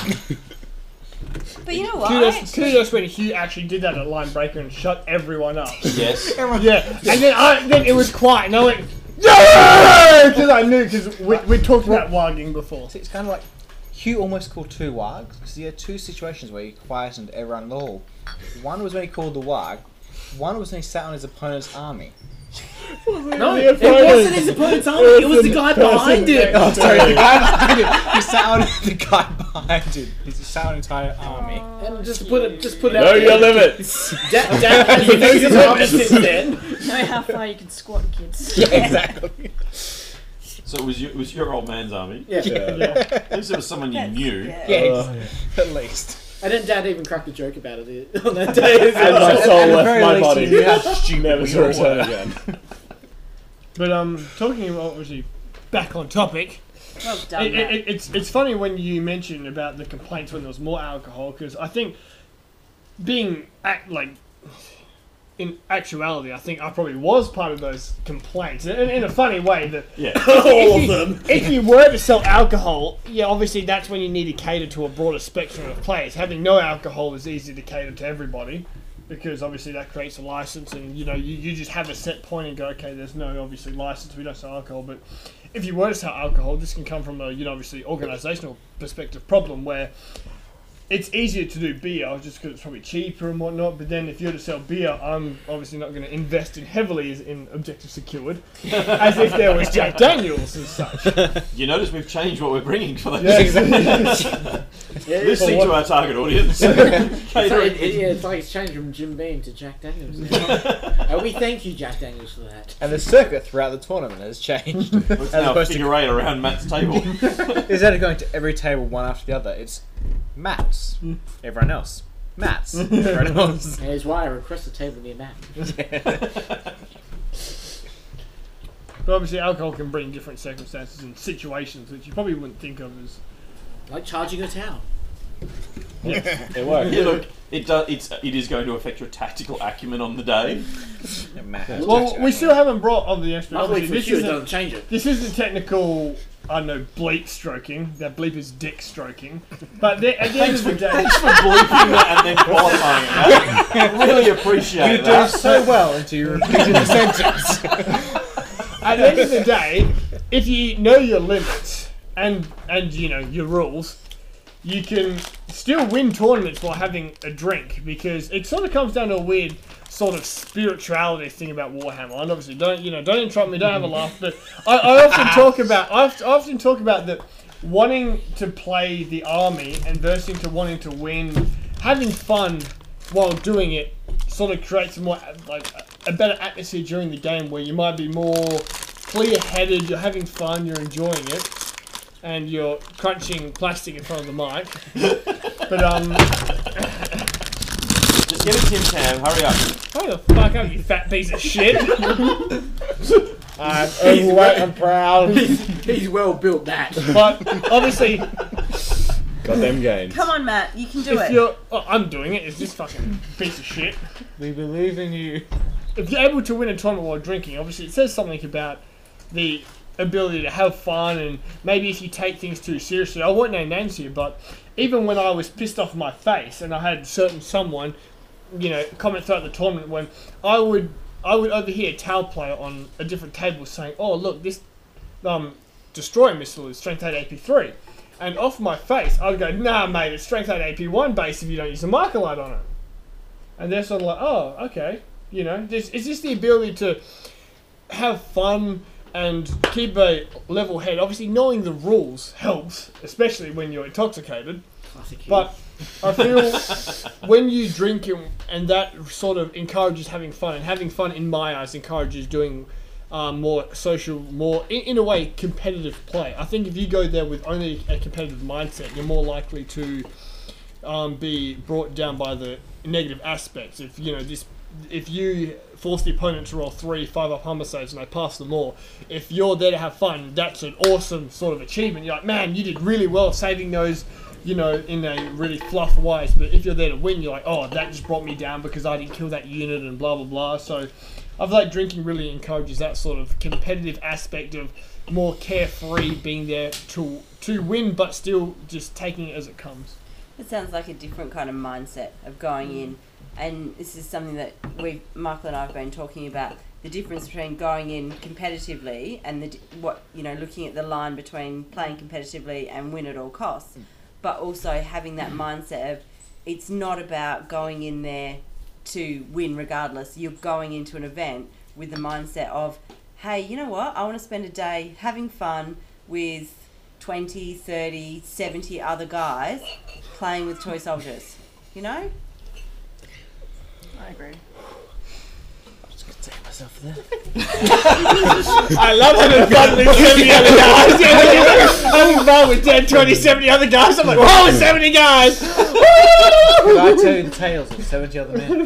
But you know what? I Kudos, actually- kudos when Hugh actually did that at Line Breaker and shut everyone up. Yes. Yeah, and then I then it was quiet, and I went, yeah, because I knew because we we talked about wagging before. See, it's kind of like Hugh almost called two wags because he had two situations where he quietened everyone in the hall. One was when he called the wag. One was when he sat on his opponent's army. No, The it opponent- wasn't his opponent's army. It was the guy behind it. Oh, sorry, the guy behind him. He sat on the guy behind him. He sat on an entire army. And just to put it, just put it Know out your there. limits. Da- Dan has You know his your army limits. since then. Know how far you can squat, kids. Yeah, exactly. So it was, your, it was your old man's army. Yeah. At least it was someone you That's- knew. Yeah. Yeah, at least. And then Dad even cracked a joke about it on that day as And my well. soul At the left very my least, body. he knew how stupid Never we to all return were. again. But um, talking about obviously back on topic. Well done, It, Matt. it, it's it's funny when you mention about the complaints when there was more alcohol because I think being act like in actuality I think I probably was part of those complaints in, in a funny way that Yeah. all of them. If you were to sell alcohol, yeah, obviously that's when you need to cater to a broader spectrum of players. Having no alcohol is easy to cater to everybody. Because obviously that creates a license, and you know you, you just have a set point and go, okay, there's no obviously license, we don't sell alcohol. But if you were to sell alcohol, this can come from a you know obviously organisational perspective problem where it's easier to do beer just because it's probably cheaper and whatnot. But then if you're to sell beer, I'm obviously not going to invest in heavily as in Objective Secured, as if there was Jack Daniels and such. You notice we've changed what we're bringing for the Yeah. listening to our target audience. So Catering- it, it, yeah, it's like it's changed from Jim Beam to Jack Daniels. And we thank you, Jack Daniels, for that. And the circuit throughout the tournament has changed. It's As now opposed to figure eight around Matt's table. instead of going to every table one after the other, it's Matt's. Everyone else. Matt's. Everyone else. And it's why I request a table near Matt. But obviously alcohol can bring different circumstances and situations which you probably wouldn't think of as Like charging a towel. It worked. Yeah, look, it does. It's it is going to affect your tactical acumen on the day. Matt. well, we still haven't brought of the extra. Luckily Obviously, for this you, it isn't doesn't change it. this isn't technical. I don't know bleep stroking. That bleep is dick stroking. But the, at the end of the day, Thanks for bleeping that and then qualifying it. Matt. I really appreciate You do that. so well until you repeated the sentence. at the end of the day, if you know your limits and and you know your rules, you can still win tournaments while having a drink because it sort of comes down to a weird sort of spirituality thing about Warhammer. And obviously, don't you know? Don't interrupt me. Don't have a laugh. But I, I often talk about I often, I often talk about that wanting to play the army and versus to wanting to win, having fun while doing it sort of creates more like a better atmosphere during the game where you might be more clear-headed. You're having fun. You're enjoying it. And you're crunching plastic in front of the mic. But, um... Just get a Tim Tam. Hurry up. Hurry the fuck up, you fat piece of shit! I'm overweight and proud. He's, he's well built, Matt. But, obviously, Got them gains. Come on, Matt. You can do if it. you're... Oh, I'm doing it. It's this fucking piece of shit. We believe in you. If you're able to win a tournament while drinking, obviously it says something about the ability to have fun, and maybe if you take things too seriously. I won't name names here, but even when I was pissed off my face and I had certain someone, you know, comment throughout the tournament when I would I would overhear a Tau player on a different table saying, "Oh, look, this um destroyer missile is strength eight A P three," And off my face, I'd go, nah, mate, it's strength eight A P one base if you don't use a marker light on it. And they're sort of like, oh, okay. You know, this, it's just the ability to have fun and keep a level head. Obviously, knowing the rules helps, especially when you're intoxicated. But I feel when you drink and, and that sort of encourages having fun, and having fun in my eyes encourages doing um, more social, more in, in a way competitive play. I think if you go there with only a competitive mindset, you're more likely to um, be brought down by the negative aspects. If you know this, if you force the opponent to roll three five up homicides and they pass them all, if you're there to have fun, that's an awesome sort of achievement. You're like, man, you did really well saving those, you know, in a really fluff wise. But if you're there to win, you're like, oh, that just brought me down because I didn't kill that unit and blah blah blah. So I feel like drinking really encourages that sort of competitive aspect of more carefree, being there to to win, but still just taking it as it comes. It sounds like a different kind of mindset of going in, and this is something that we, Michael and I have been talking about, the difference between going in competitively and the what you know, looking at the line between playing competitively and win at all costs, but also having that mindset of it's not about going in there to win regardless. You're going into an event with the mindset of, hey, you know what, I want to spend a day having fun with twenty, thirty, seventy other guys playing with toy soldiers, you know? I agree. I'm just going to take myself there. I love having fun with seventy other guys. Yeah, having fun with ten, twenty, seventy other guys. I'm like, whoa, seventy guys! Can I tell you the tales of seventy other men?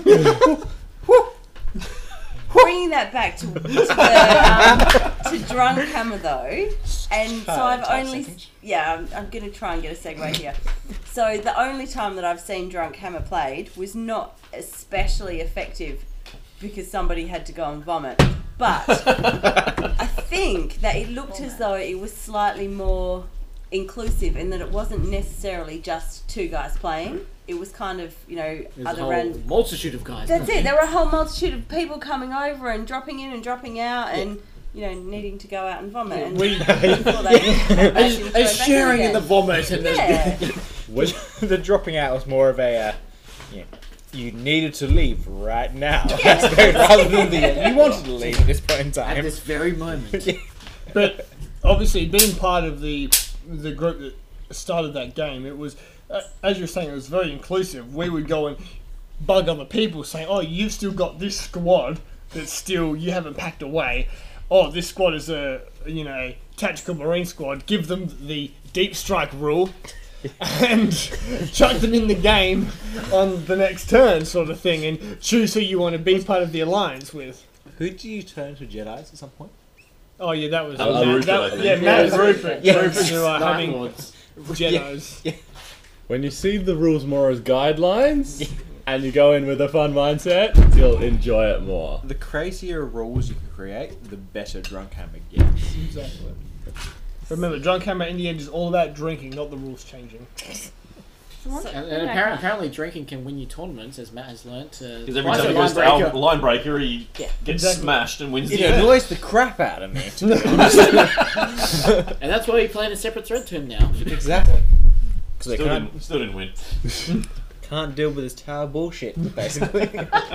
Bringing that back to, to, the, um, to Drunk Hammer though, and so I've only, yeah, I'm, I'm going to try and get a segue here. So the only time that I've seen Drunk Hammer played was not especially effective because somebody had to go and vomit. But I think that it looked as though it was slightly more inclusive in that it wasn't necessarily just two guys playing. It was kind of, you know, There's other a whole random multitude of guys. That's it. There were a whole multitude of people coming over and dropping in and dropping out, and you know, needing to go out and vomit. And We- before they As, as sharing in the vomit and yeah. the, The dropping out was more of a, uh, yeah, you needed to leave right now. That's good, rather than the, you wanted to leave at this point in time. at this very moment. But obviously, being part of the the group that started that game, it was, uh, as you were saying, it was very inclusive. We would go and bug other people, saying, "Oh, you've still got this squad that's still you haven't packed away. Oh, this squad is a you know tactical marine squad. Give them the deep strike rule." And chuck them in the game on the next turn, sort of thing, and choose who you want to be part of the alliance with. Who do you turn to Jedis at some point? Oh yeah, that was Uh, Matt, Rupert, that- I think. yeah, Matt and Rupert. Yeah. Rupert who are Night having Lords. Jedis. When you see the rules more as guidelines, and you go in with a fun mindset, you'll enjoy it more. The crazier rules you can create, the better Drunk Hammer gets. Exactly. Remember, Drunk Hammer in the end is all about drinking, not the rules changing. And, and apparently, apparently, drinking can win you tournaments, as Matt has learnt. Uh, Because every twice time he at goes to Linebreaker. Al- line breaker, he Yeah. gets Exactly. smashed and wins It the event. annoys the crap out of me, to be honest. And that's why we played a separate thread to him now. Exactly. Because they Still can't, didn't, still didn't win. can't deal with this tower bullshit, basically.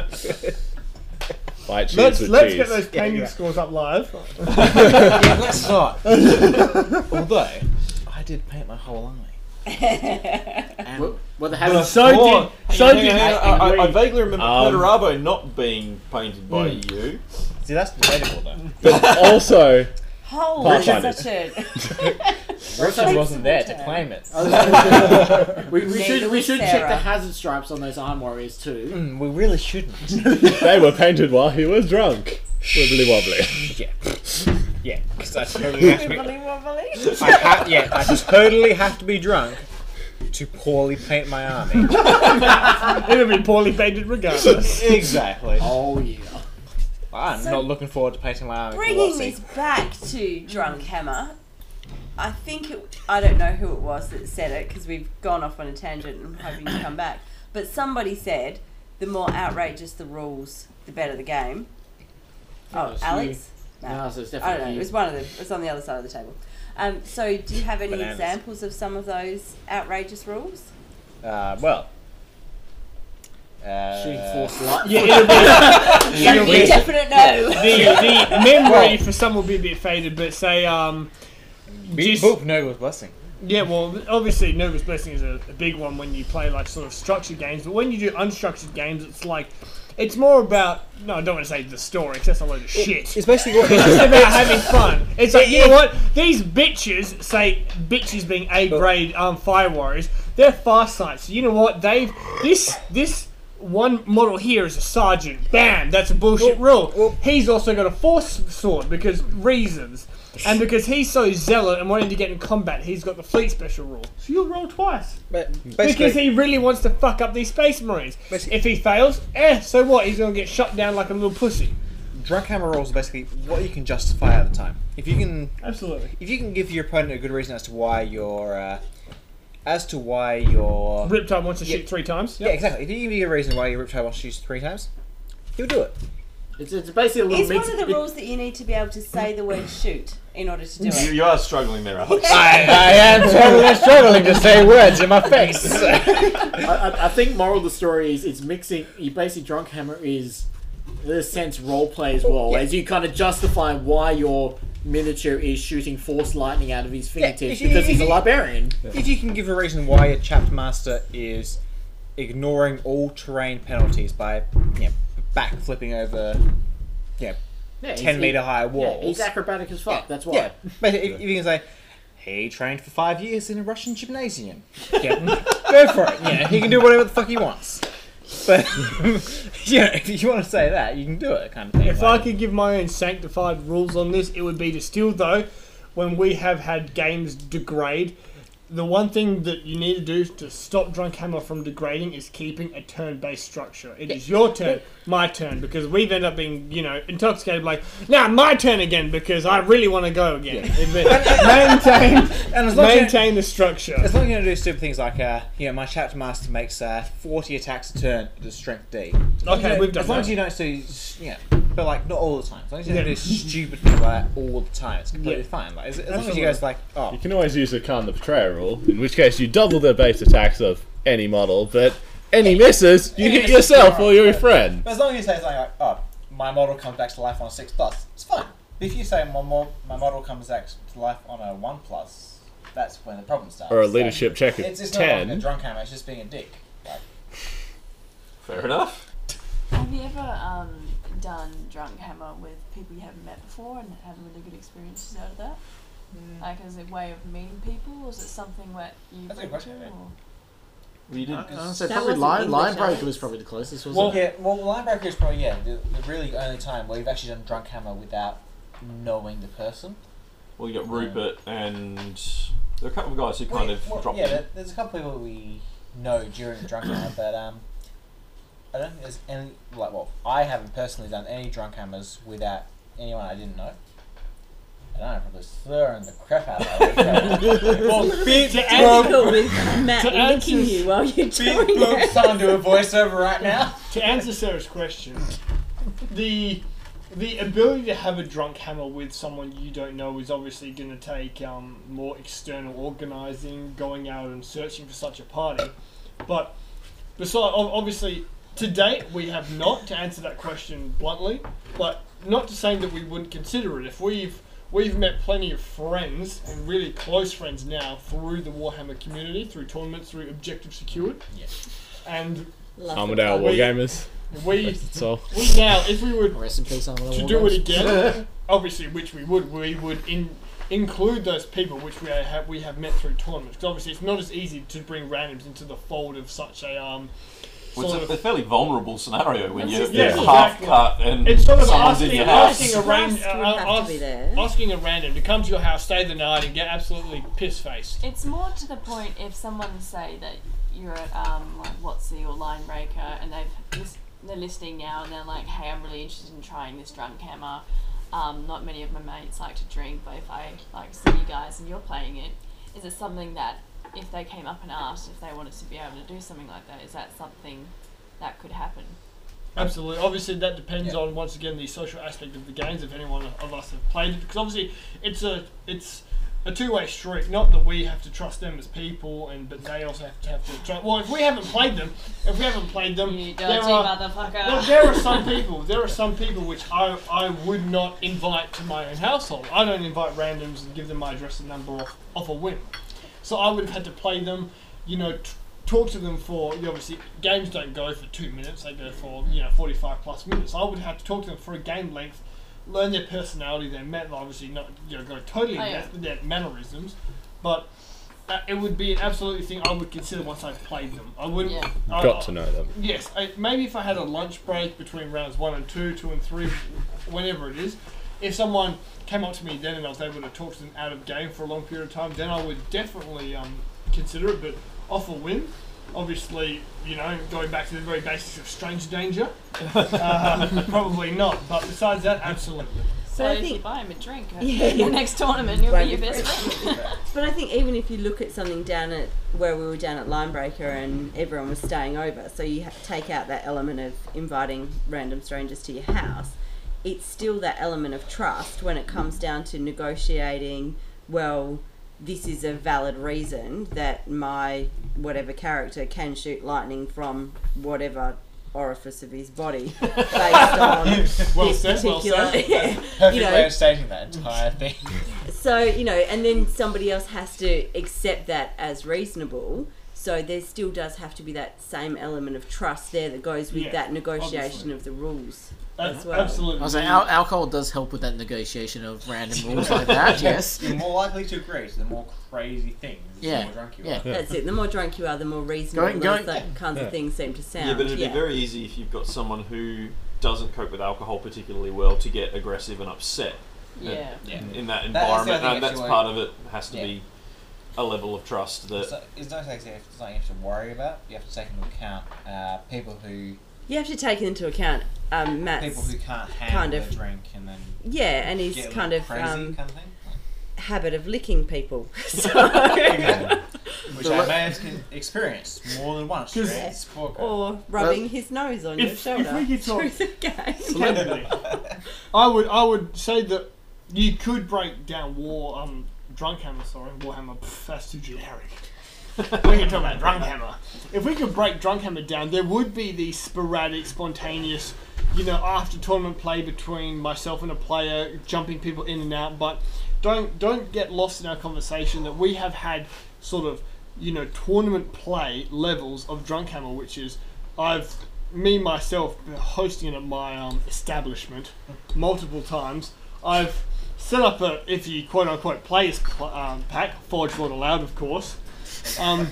Fight cheese Let's with let's cheese. get those painting yeah. scores up live. Yeah, let's not. Although, I did paint my whole army. And Well, well, they haven't. So Oh, did so hang on, did hang on, I, I, I vaguely remember Um, Perturabo not being painted by you. see, that's debatable though. But also, Holy, Pathfinder. such a Richard wasn't there to claim it. we, we Neither should we was should check Sarah. the hazard stripes on those arm warriors too. Mm, we really shouldn't. they were painted while he was drunk. Wibbly wobbly. Yeah. Yeah, because I totally have to be... wibbly wobbly. I ha- yeah, I totally have to be drunk to poorly paint my army. It'll be poorly painted regardless. Exactly. Oh yeah. I'm So- not looking forward to painting my army. for Bringing Lotsie. this back to Drunk Hammer, I think it, I don't know who it was that said it because we've gone off on a tangent and I'm hoping to come back. But somebody said the more outrageous the rules, the better the game. Oh, Yes, Alex? Matt? No, so it's I don't definitely know. It you. was one of them. It was on the other side of the table. Um, so, do you have any Bananas. examples of some of those outrageous rules? Uh, well. Uh, Shooting force light. Yeah, it'll be, it'll A be definite no. the, the memory for some will be a bit faded, but say um, Be- just- boop, Nogle's blessing. yeah, well, obviously Nova's Blessing is a, a big one when you play like sort of structured games, but when you do unstructured games, it's like it's more about no, I don't want to say the story, because that's a load of shit. It's basically what It's just about having fun. It's like, you know what? These bitches, say bitches being A grade um, fire warriors, they're fast sights. So you know what? They've this this one model here is a sergeant. Bam! That's a bullshit rule. He's also got a force sword because reasons. And because he's so zealot and wanting to get in combat, he's got the fleet special rule. So you'll roll twice. But Because basically, he really wants to fuck up these space marines. Basically- If he fails, eh, so what? He's gonna get shot down like a little pussy. drunk hammer rolls are basically what you can justify at the time. If you can, Absolutely. if you can give your opponent a good reason as to why you're, uh, as to why you're, Riptide wants to Yeah. shoot three times. yeah, exactly. If you give me a reason why your Riptide wants to use three times, he'll do it. It's, it's basically a little Is mix. one of the it- rules that you need to be able to say the word shoot in order to do You, it? you are struggling there, Alex. I, I am totally struggling to say words in my face. I, I, I think moral of the story is it's mixing. You basically drunk hammer is, in a sense, role play as well, Yeah. as you kind of justify why your miniature is shooting force lightning out of his fingertips if you- because if he's a you- librarian. If you can give a reason why your Chapped Master is ignoring all terrain penalties by, you know, back flipping over, you know, Yeah, he's- ten he- meter high Yeah, walls. he's acrobatic as fuck. That's why. Yeah, but if, if you can say, he trained for five years in a Russian gymnasium, yeah, go for it. Yeah, he can do whatever the fuck he wants. But yeah, if you want to say that, you can do it, kind of thing. If I Like, could give my own sanctified rules on this, it would be to still, though, when we have had games degrade, the one thing that you need to do to stop Drunk Hammer from degrading is keeping a turn-based structure. It is your turn, my turn, because we've ended up being, you know, intoxicated, like, now my turn again, because I really want to go again. maintain and as long as, you, maintain the structure. as long as you don't do stupid things like, uh, you know, my Chapter Master makes uh, forty attacks a turn at a strength D. Okay, we've done As long that. as you don't do, you know, but like not all the time. As long as you don't Yeah. do stupid things like that all the time, it's completely Yeah. fine. Like as, as long as Absolutely. you guys like, oh, You can always use a Khan the Betrayer rule, in which case you double the base attacks of any model, but any misses, you Any hit misses, yourself alright, or your yeah. friend. But as long as you say something like, oh, my model comes back to life on a six plus, it's fine. But if you say my, mo- my model comes back to life on a one plus, that's when the problem starts. Or a So leadership check of it's, it's not like a ten. drunk hammer, it's just being a dick. Like, Fair enough. Have you ever um, done drunk hammer with people you haven't met before and had really good experiences out of that? Like as a way of meeting people, or is it something that you That's a good went to? question, yeah. Or? You did. I'd say That probably wasn't Lion, English, Lion Breaker Alex. was probably the closest, wasn't well, it? yeah, well, Linebreaker is probably, yeah, the, the really only time where you've actually done drunk hammer without knowing the person. Well, you got Rupert, and there are a couple of guys who kind Well, of well, dropped yeah, in. there- there's a couple of people we know during the drunk hammer, but um, I don't think there's any like. Well, I haven't personally done any drunk hammers without anyone I didn't know. And I'm probably slurring the crap out of it. Well, big To Typical with Matt to licking answer- you while you're big doing boom, it. someone do a voiceover right now. To answer Sarah's question, the the ability to have a drunk hammer with someone you don't know is obviously going to take um, more external organising, going out and searching for such a party. But besides, obviously, to date we have not. To answer that question bluntly, but not to say that we wouldn't consider it. If we've we've met plenty of friends and really close friends now through the Warhammer community, through tournaments, through Objective Secured, and Love Armadale it. We- Wargamers. we So we now, if we would Rest in peace, Armadale to do it Wargames. again, obviously, which we would, we would in, include those people which we have we have met through tournaments. Because obviously, it's not as easy to bring randoms into the fold of such a um. Well, Sort it's a, of, a fairly vulnerable scenario when That's you're, just- you're yeah, half exactly. cut and It's sort of someone's in asking, your house. asking a ran, Trust would uh, have ask- to be there. asking a random to come to your house, stay the night, and get absolutely piss faced. It's more to the point if someone say that you're at um like Watsy or Line Breaker and they've lis- they're listening now and they're like, hey, I'm really interested in trying this drunk hammer. Um, not many of my mates like to drink, but if I like see you guys and you're playing it, is it something that if they came up and asked if they wanted to be able to do something like that, is that something that could happen? Absolutely. Obviously, that depends on once again the social aspect of the games. If anyone of us have played it, because obviously it's a it's a two-way street. Not that we have to trust them as people, and but they also have to have to trust. Well, if we haven't played them, if we haven't played them, You there dirty are motherfucker. well, there are some people. There are some people which I I would not invite to my own household. I don't invite randoms and give them my address and number off off a whim. So I would have had to play them, you know. T- Talk to them for, you know, obviously, games don't go for two minutes, they go for, you know, forty-five plus minutes. I would have to talk to them for a game length, learn their personality, their met obviously not, you know, go totally in Oh, yeah. depth with their mannerisms, but uh, it would be an absolutely thing I would consider once I've played them. I wouldn't. Yeah. I, Got to know them. Yes, I, maybe if I had a lunch break between rounds one and two, two and three, whenever it is, if someone came up to me then and I was able to talk to them out of game for a long period of time, then I would definitely um, consider it, but off a whim, obviously, you know, going back to the very basics of stranger danger, uh, probably not, but besides that, absolutely. So I if you think- buy him a drink at Yeah. your next tournament, you'll Won't be your be best friend. But I think even if you look at something down at where we were down at Linebreaker and everyone was staying over, so you ha- take out that element of inviting random strangers to your house, it's still that element of trust when it comes down to negotiating, well, this is a valid reason that my whatever character can shoot lightning from whatever orifice of his body based on Well this said, well particular said. yeah, Perfect you know, way of stating that entire thing. so, you know, and then somebody else has to accept that as reasonable. So there still does have to be that same element of trust there that goes with Yeah, that negotiation obviously. of the rules Ab- as well. Absolutely. I was like, al- alcohol does help with that negotiation of random rules like that. Yes. You're more likely to agree to the more crazy things, Yeah, the more drunk you yeah. are. That's it. The more drunk you are, the more reasonable Going- those going- like, kinds yeah. of things seem to sound. Yeah, but it'd be very easy if you've got someone who doesn't cope with alcohol particularly well to get aggressive and upset Yeah. Yeah. in that That is the environment, other thing and that's actually. part of it. Has to Yeah. be a level of trust that. So it's not exactly something you have to worry about. You have to take into account uh, people who You have to take into account um, Matt's people who can't handle kind their of- drink and then yeah, and his get a kind little of crazy um, kind of thing. habit of licking people. So, Which I may have con- experienced more than once. Because- during this podcast. or rubbing his nose on your If- if shoulder we could talk- through the game. Candidly, I would I would say that you could break down War um Drunkhammer, sorry, Warhammer. Pff, that's too generic. We can talk about Drunkhammer. If we could break Drunkhammer down, there would be these sporadic, spontaneous, you know, after tournament play between myself and a player, jumping people in and out. But don't don't get lost in our conversation that we have had sort of, you know, tournament play levels of Drunkhammer, which is I've me myself hosting it at my um, establishment multiple times. I've set up a, if you quote unquote players pl- um, pack, Forge World allowed, of course. Um,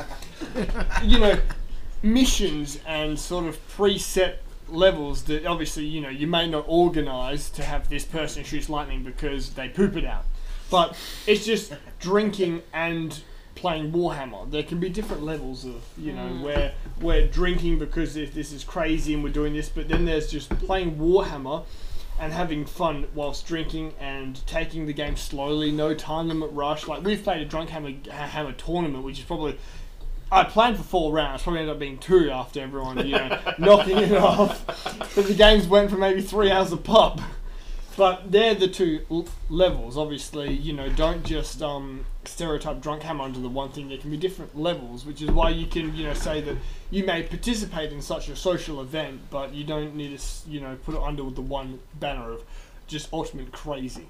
you know, missions and sort of preset levels that obviously, you know, you may not organise to have this person shoots lightning because they poop it out. But it's just drinking and playing Warhammer. There can be different levels of, you know, where we're drinking because this, this is crazy and we're doing this, but then there's just playing Warhammer and having fun whilst drinking and taking the game slowly, no time limit rush. Like, we've played a Drunk Hammer, Hammer tournament, which is probably... I planned for four rounds, probably ended up being two after everyone, you know, knocking it off. But the games went for maybe three hours a pop. But they're the two l- levels. Obviously, you know, don't just um, stereotype Drunk Hammer onto the one thing. There can be different levels, which is why you can, you know, say that you may participate in such a social event, but you don't need to, s- you know, put it under the one banner of just ultimate crazy.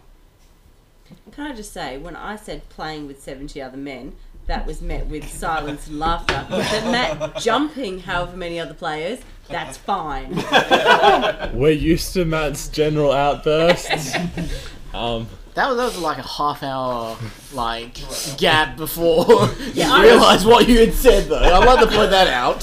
Can I just say, when I said playing with seventy other men, that was met with silence and laughter. But Matt jumping however many other players, that's fine. We're used to Matt's general outbursts. um, That was, that was like a half hour like gap before Yeah, you I realised what you had said though. I'd like to point that out.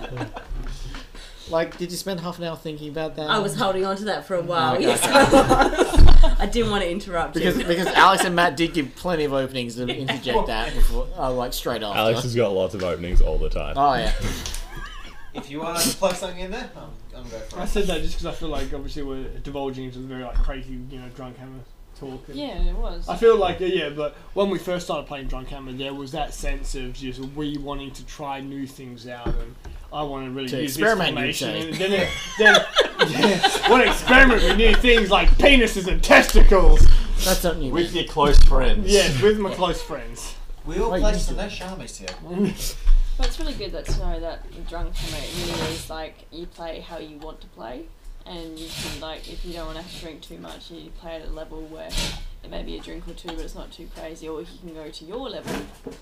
Like, did you spend half an hour thinking about that? I was holding on to that for a while. Okay. Yes, I was. I didn't want to interrupt because you. because Alex and Matt did give plenty of openings to interject that before, uh, like straight after. Alex has got lots of openings all the time. Oh yeah. If you want to plug something in there, I'm, I'm going for I it. said that just because I feel like obviously we're divulging into the very like crazy, you know, Drunk Hammer talking. Yeah, it was. I feel like, uh, yeah, but when we first started playing Drunk Hammer, there was that sense of just we wanting to try new things out, and I want to really To use experiment, this you'd formation. say. And then, it, then yeah, want to experiment with new things like penises and testicles. That's something you With your close friends. Yes, with my close friends. We all Wait, play you some do. nice armies here. But it's really good that to know that the drunk hammer really is like you play how you want to play, and you can like if you don't want to drink too much, you play at a level where it may be a drink or two, but it's not too crazy, or you can go to your level,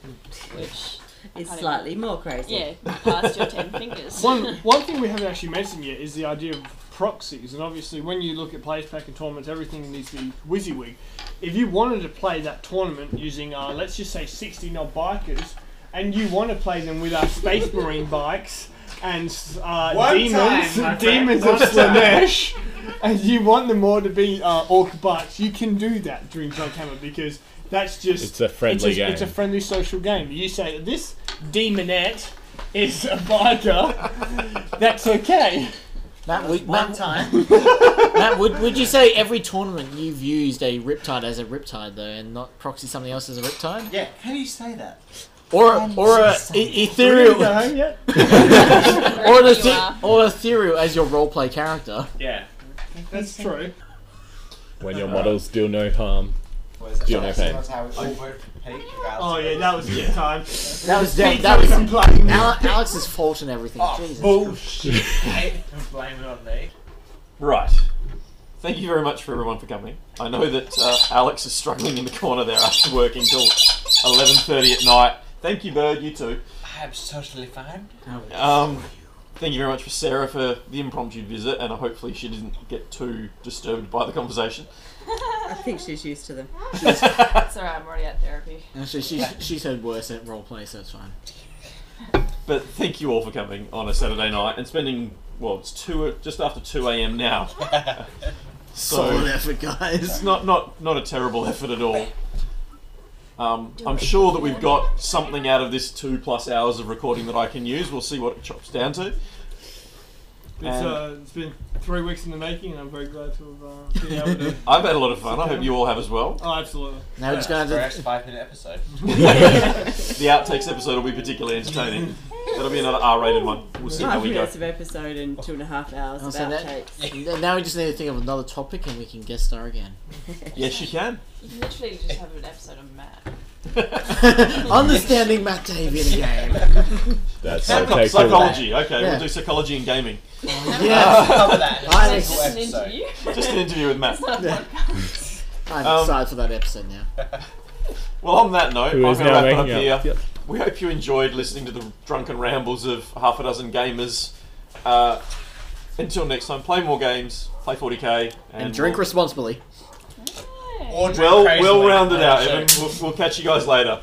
which It's kinda- slightly more crazy. yeah, past your ten fingers. One one thing we haven't actually mentioned yet is the idea of proxies, and obviously when you look at players pack and tournaments, everything needs to be WYSIWYG. If you wanted to play that tournament using, uh, let's just say sixty knob bikers, and you want to play them with our Space Marine bikes and uh, One demons, time, my friend, demons of one time. Slanesh, and you want them all to be uh, orc bikes, you can do that during Drunk Hammer because that's just It's a friendly it's a, It's a game. friendly social game. You say this demonette is a biker, that's okay. Matt, would, One Matt, time. Matt would, would you say every tournament you've used a Riptide as a Riptide though, and not proxy something else as a Riptide? Yeah, can you say that? Or a, or a Can you e- Do we need to ethereal, go home yet? or an You ethe- are. or ethereal as your roleplay character. Yeah, that's true. When your models do no harm. Was Do you know pain? That's how we all voted for Pete. regardless Oh of yeah, whether- that was a good time. That was Pete that was Davidson playing. Ale- Alex's fault and everything. Oh, Jesus. bullshit. Don't blame it on me. Right. Thank you very much for everyone for coming. I know that uh, Alex is struggling in the corner there after working till eleven thirty at night. Thank you, Bird. You too. I'm totally fine. Um, thank you very much for Sarah for the impromptu visit, and hopefully she didn't get too disturbed by the conversation. I think she's used to them. It's alright, I'm already at therapy. Actually, she's she's heard worse at roleplay, so it's fine. But thank you all for coming on a Saturday night and spending, well, it's two, just after two a.m. now. Solid So effort, guys. it's not, not, not a terrible effort at all. Um, I'm sure that we've got something out of this two plus hours of recording that I can use. We'll see what it chops down to. It's, And- uh, it's been three weeks in the making, and I'm very glad to have uh, been able to. I've had a lot of fun. I hope you all have as well. Oh, absolutely. Now we're just That's going a to. five minute episode. The outtakes episode will be particularly entertaining. That'll be another R-rated one. We'll see how Five we go. minutes of episode and two and a half hours Oh, of so that- outtakes. Now we just need to think of another topic and we can guest star again. Yes, you can. You can literally just have an episode of Matt. Understanding Matt Davey in a game. That's Psych- okay. psychology. Okay, Yeah. we'll do psychology and gaming. Yeah, Cover that in a I- single Just an episode. interview. Just an interview with Matt. I'm Um, excited for that episode now. Well, on that note, I'm Who going is to now wrap it up making here. up? Yep. We hope you enjoyed listening to the drunken rambles of half a dozen gamers. Uh, until next time, play more games, play forty K, and, And drink we'll, responsibly. Or drink Well, crazily. we'll round it out, Sure. Evan. We'll, we'll catch you guys later.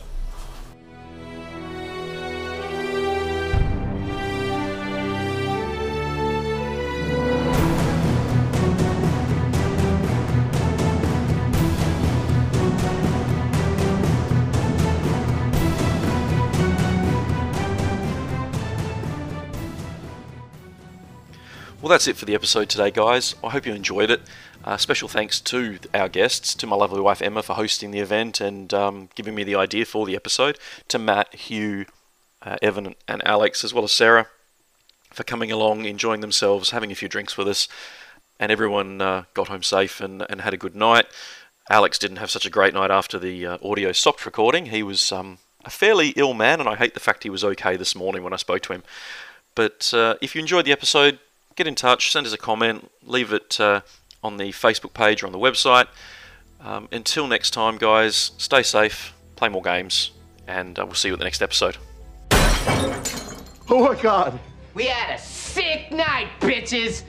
Well, that's it for the episode today, guys. I hope you enjoyed it. Uh, special thanks to our guests, to my lovely wife Emma for hosting the event and um, giving me the idea for the episode, to Matt, Hugh, uh, Evan, and Alex, as well as Sarah, for coming along, enjoying themselves, having a few drinks with us, and everyone uh, got home safe and, and had a good night. Alex didn't have such a great night after the uh, audio stopped recording. He was um, a fairly ill man, and I hate the fact he was okay this morning when I spoke to him. But uh, if you enjoyed the episode, get in touch, send us a comment, leave it uh, on the Facebook page or on the website. Um, until next time, guys, stay safe, play more games, and uh, we'll see you at the next episode. Oh my god. We had a sick night, bitches!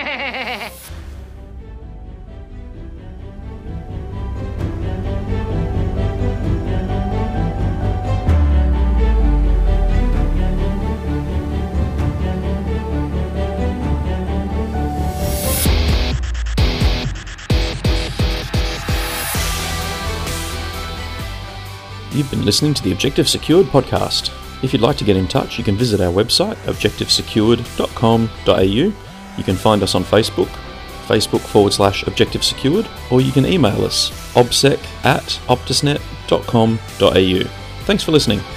You've been listening to the Objective Secured podcast. If you'd like to get in touch, you can visit our website, objective secured dot com dot a u. You can find us on Facebook, Facebook forward slash Objective Secured, or you can email us obsec at optusnet dot com dot a u. Thanks for listening.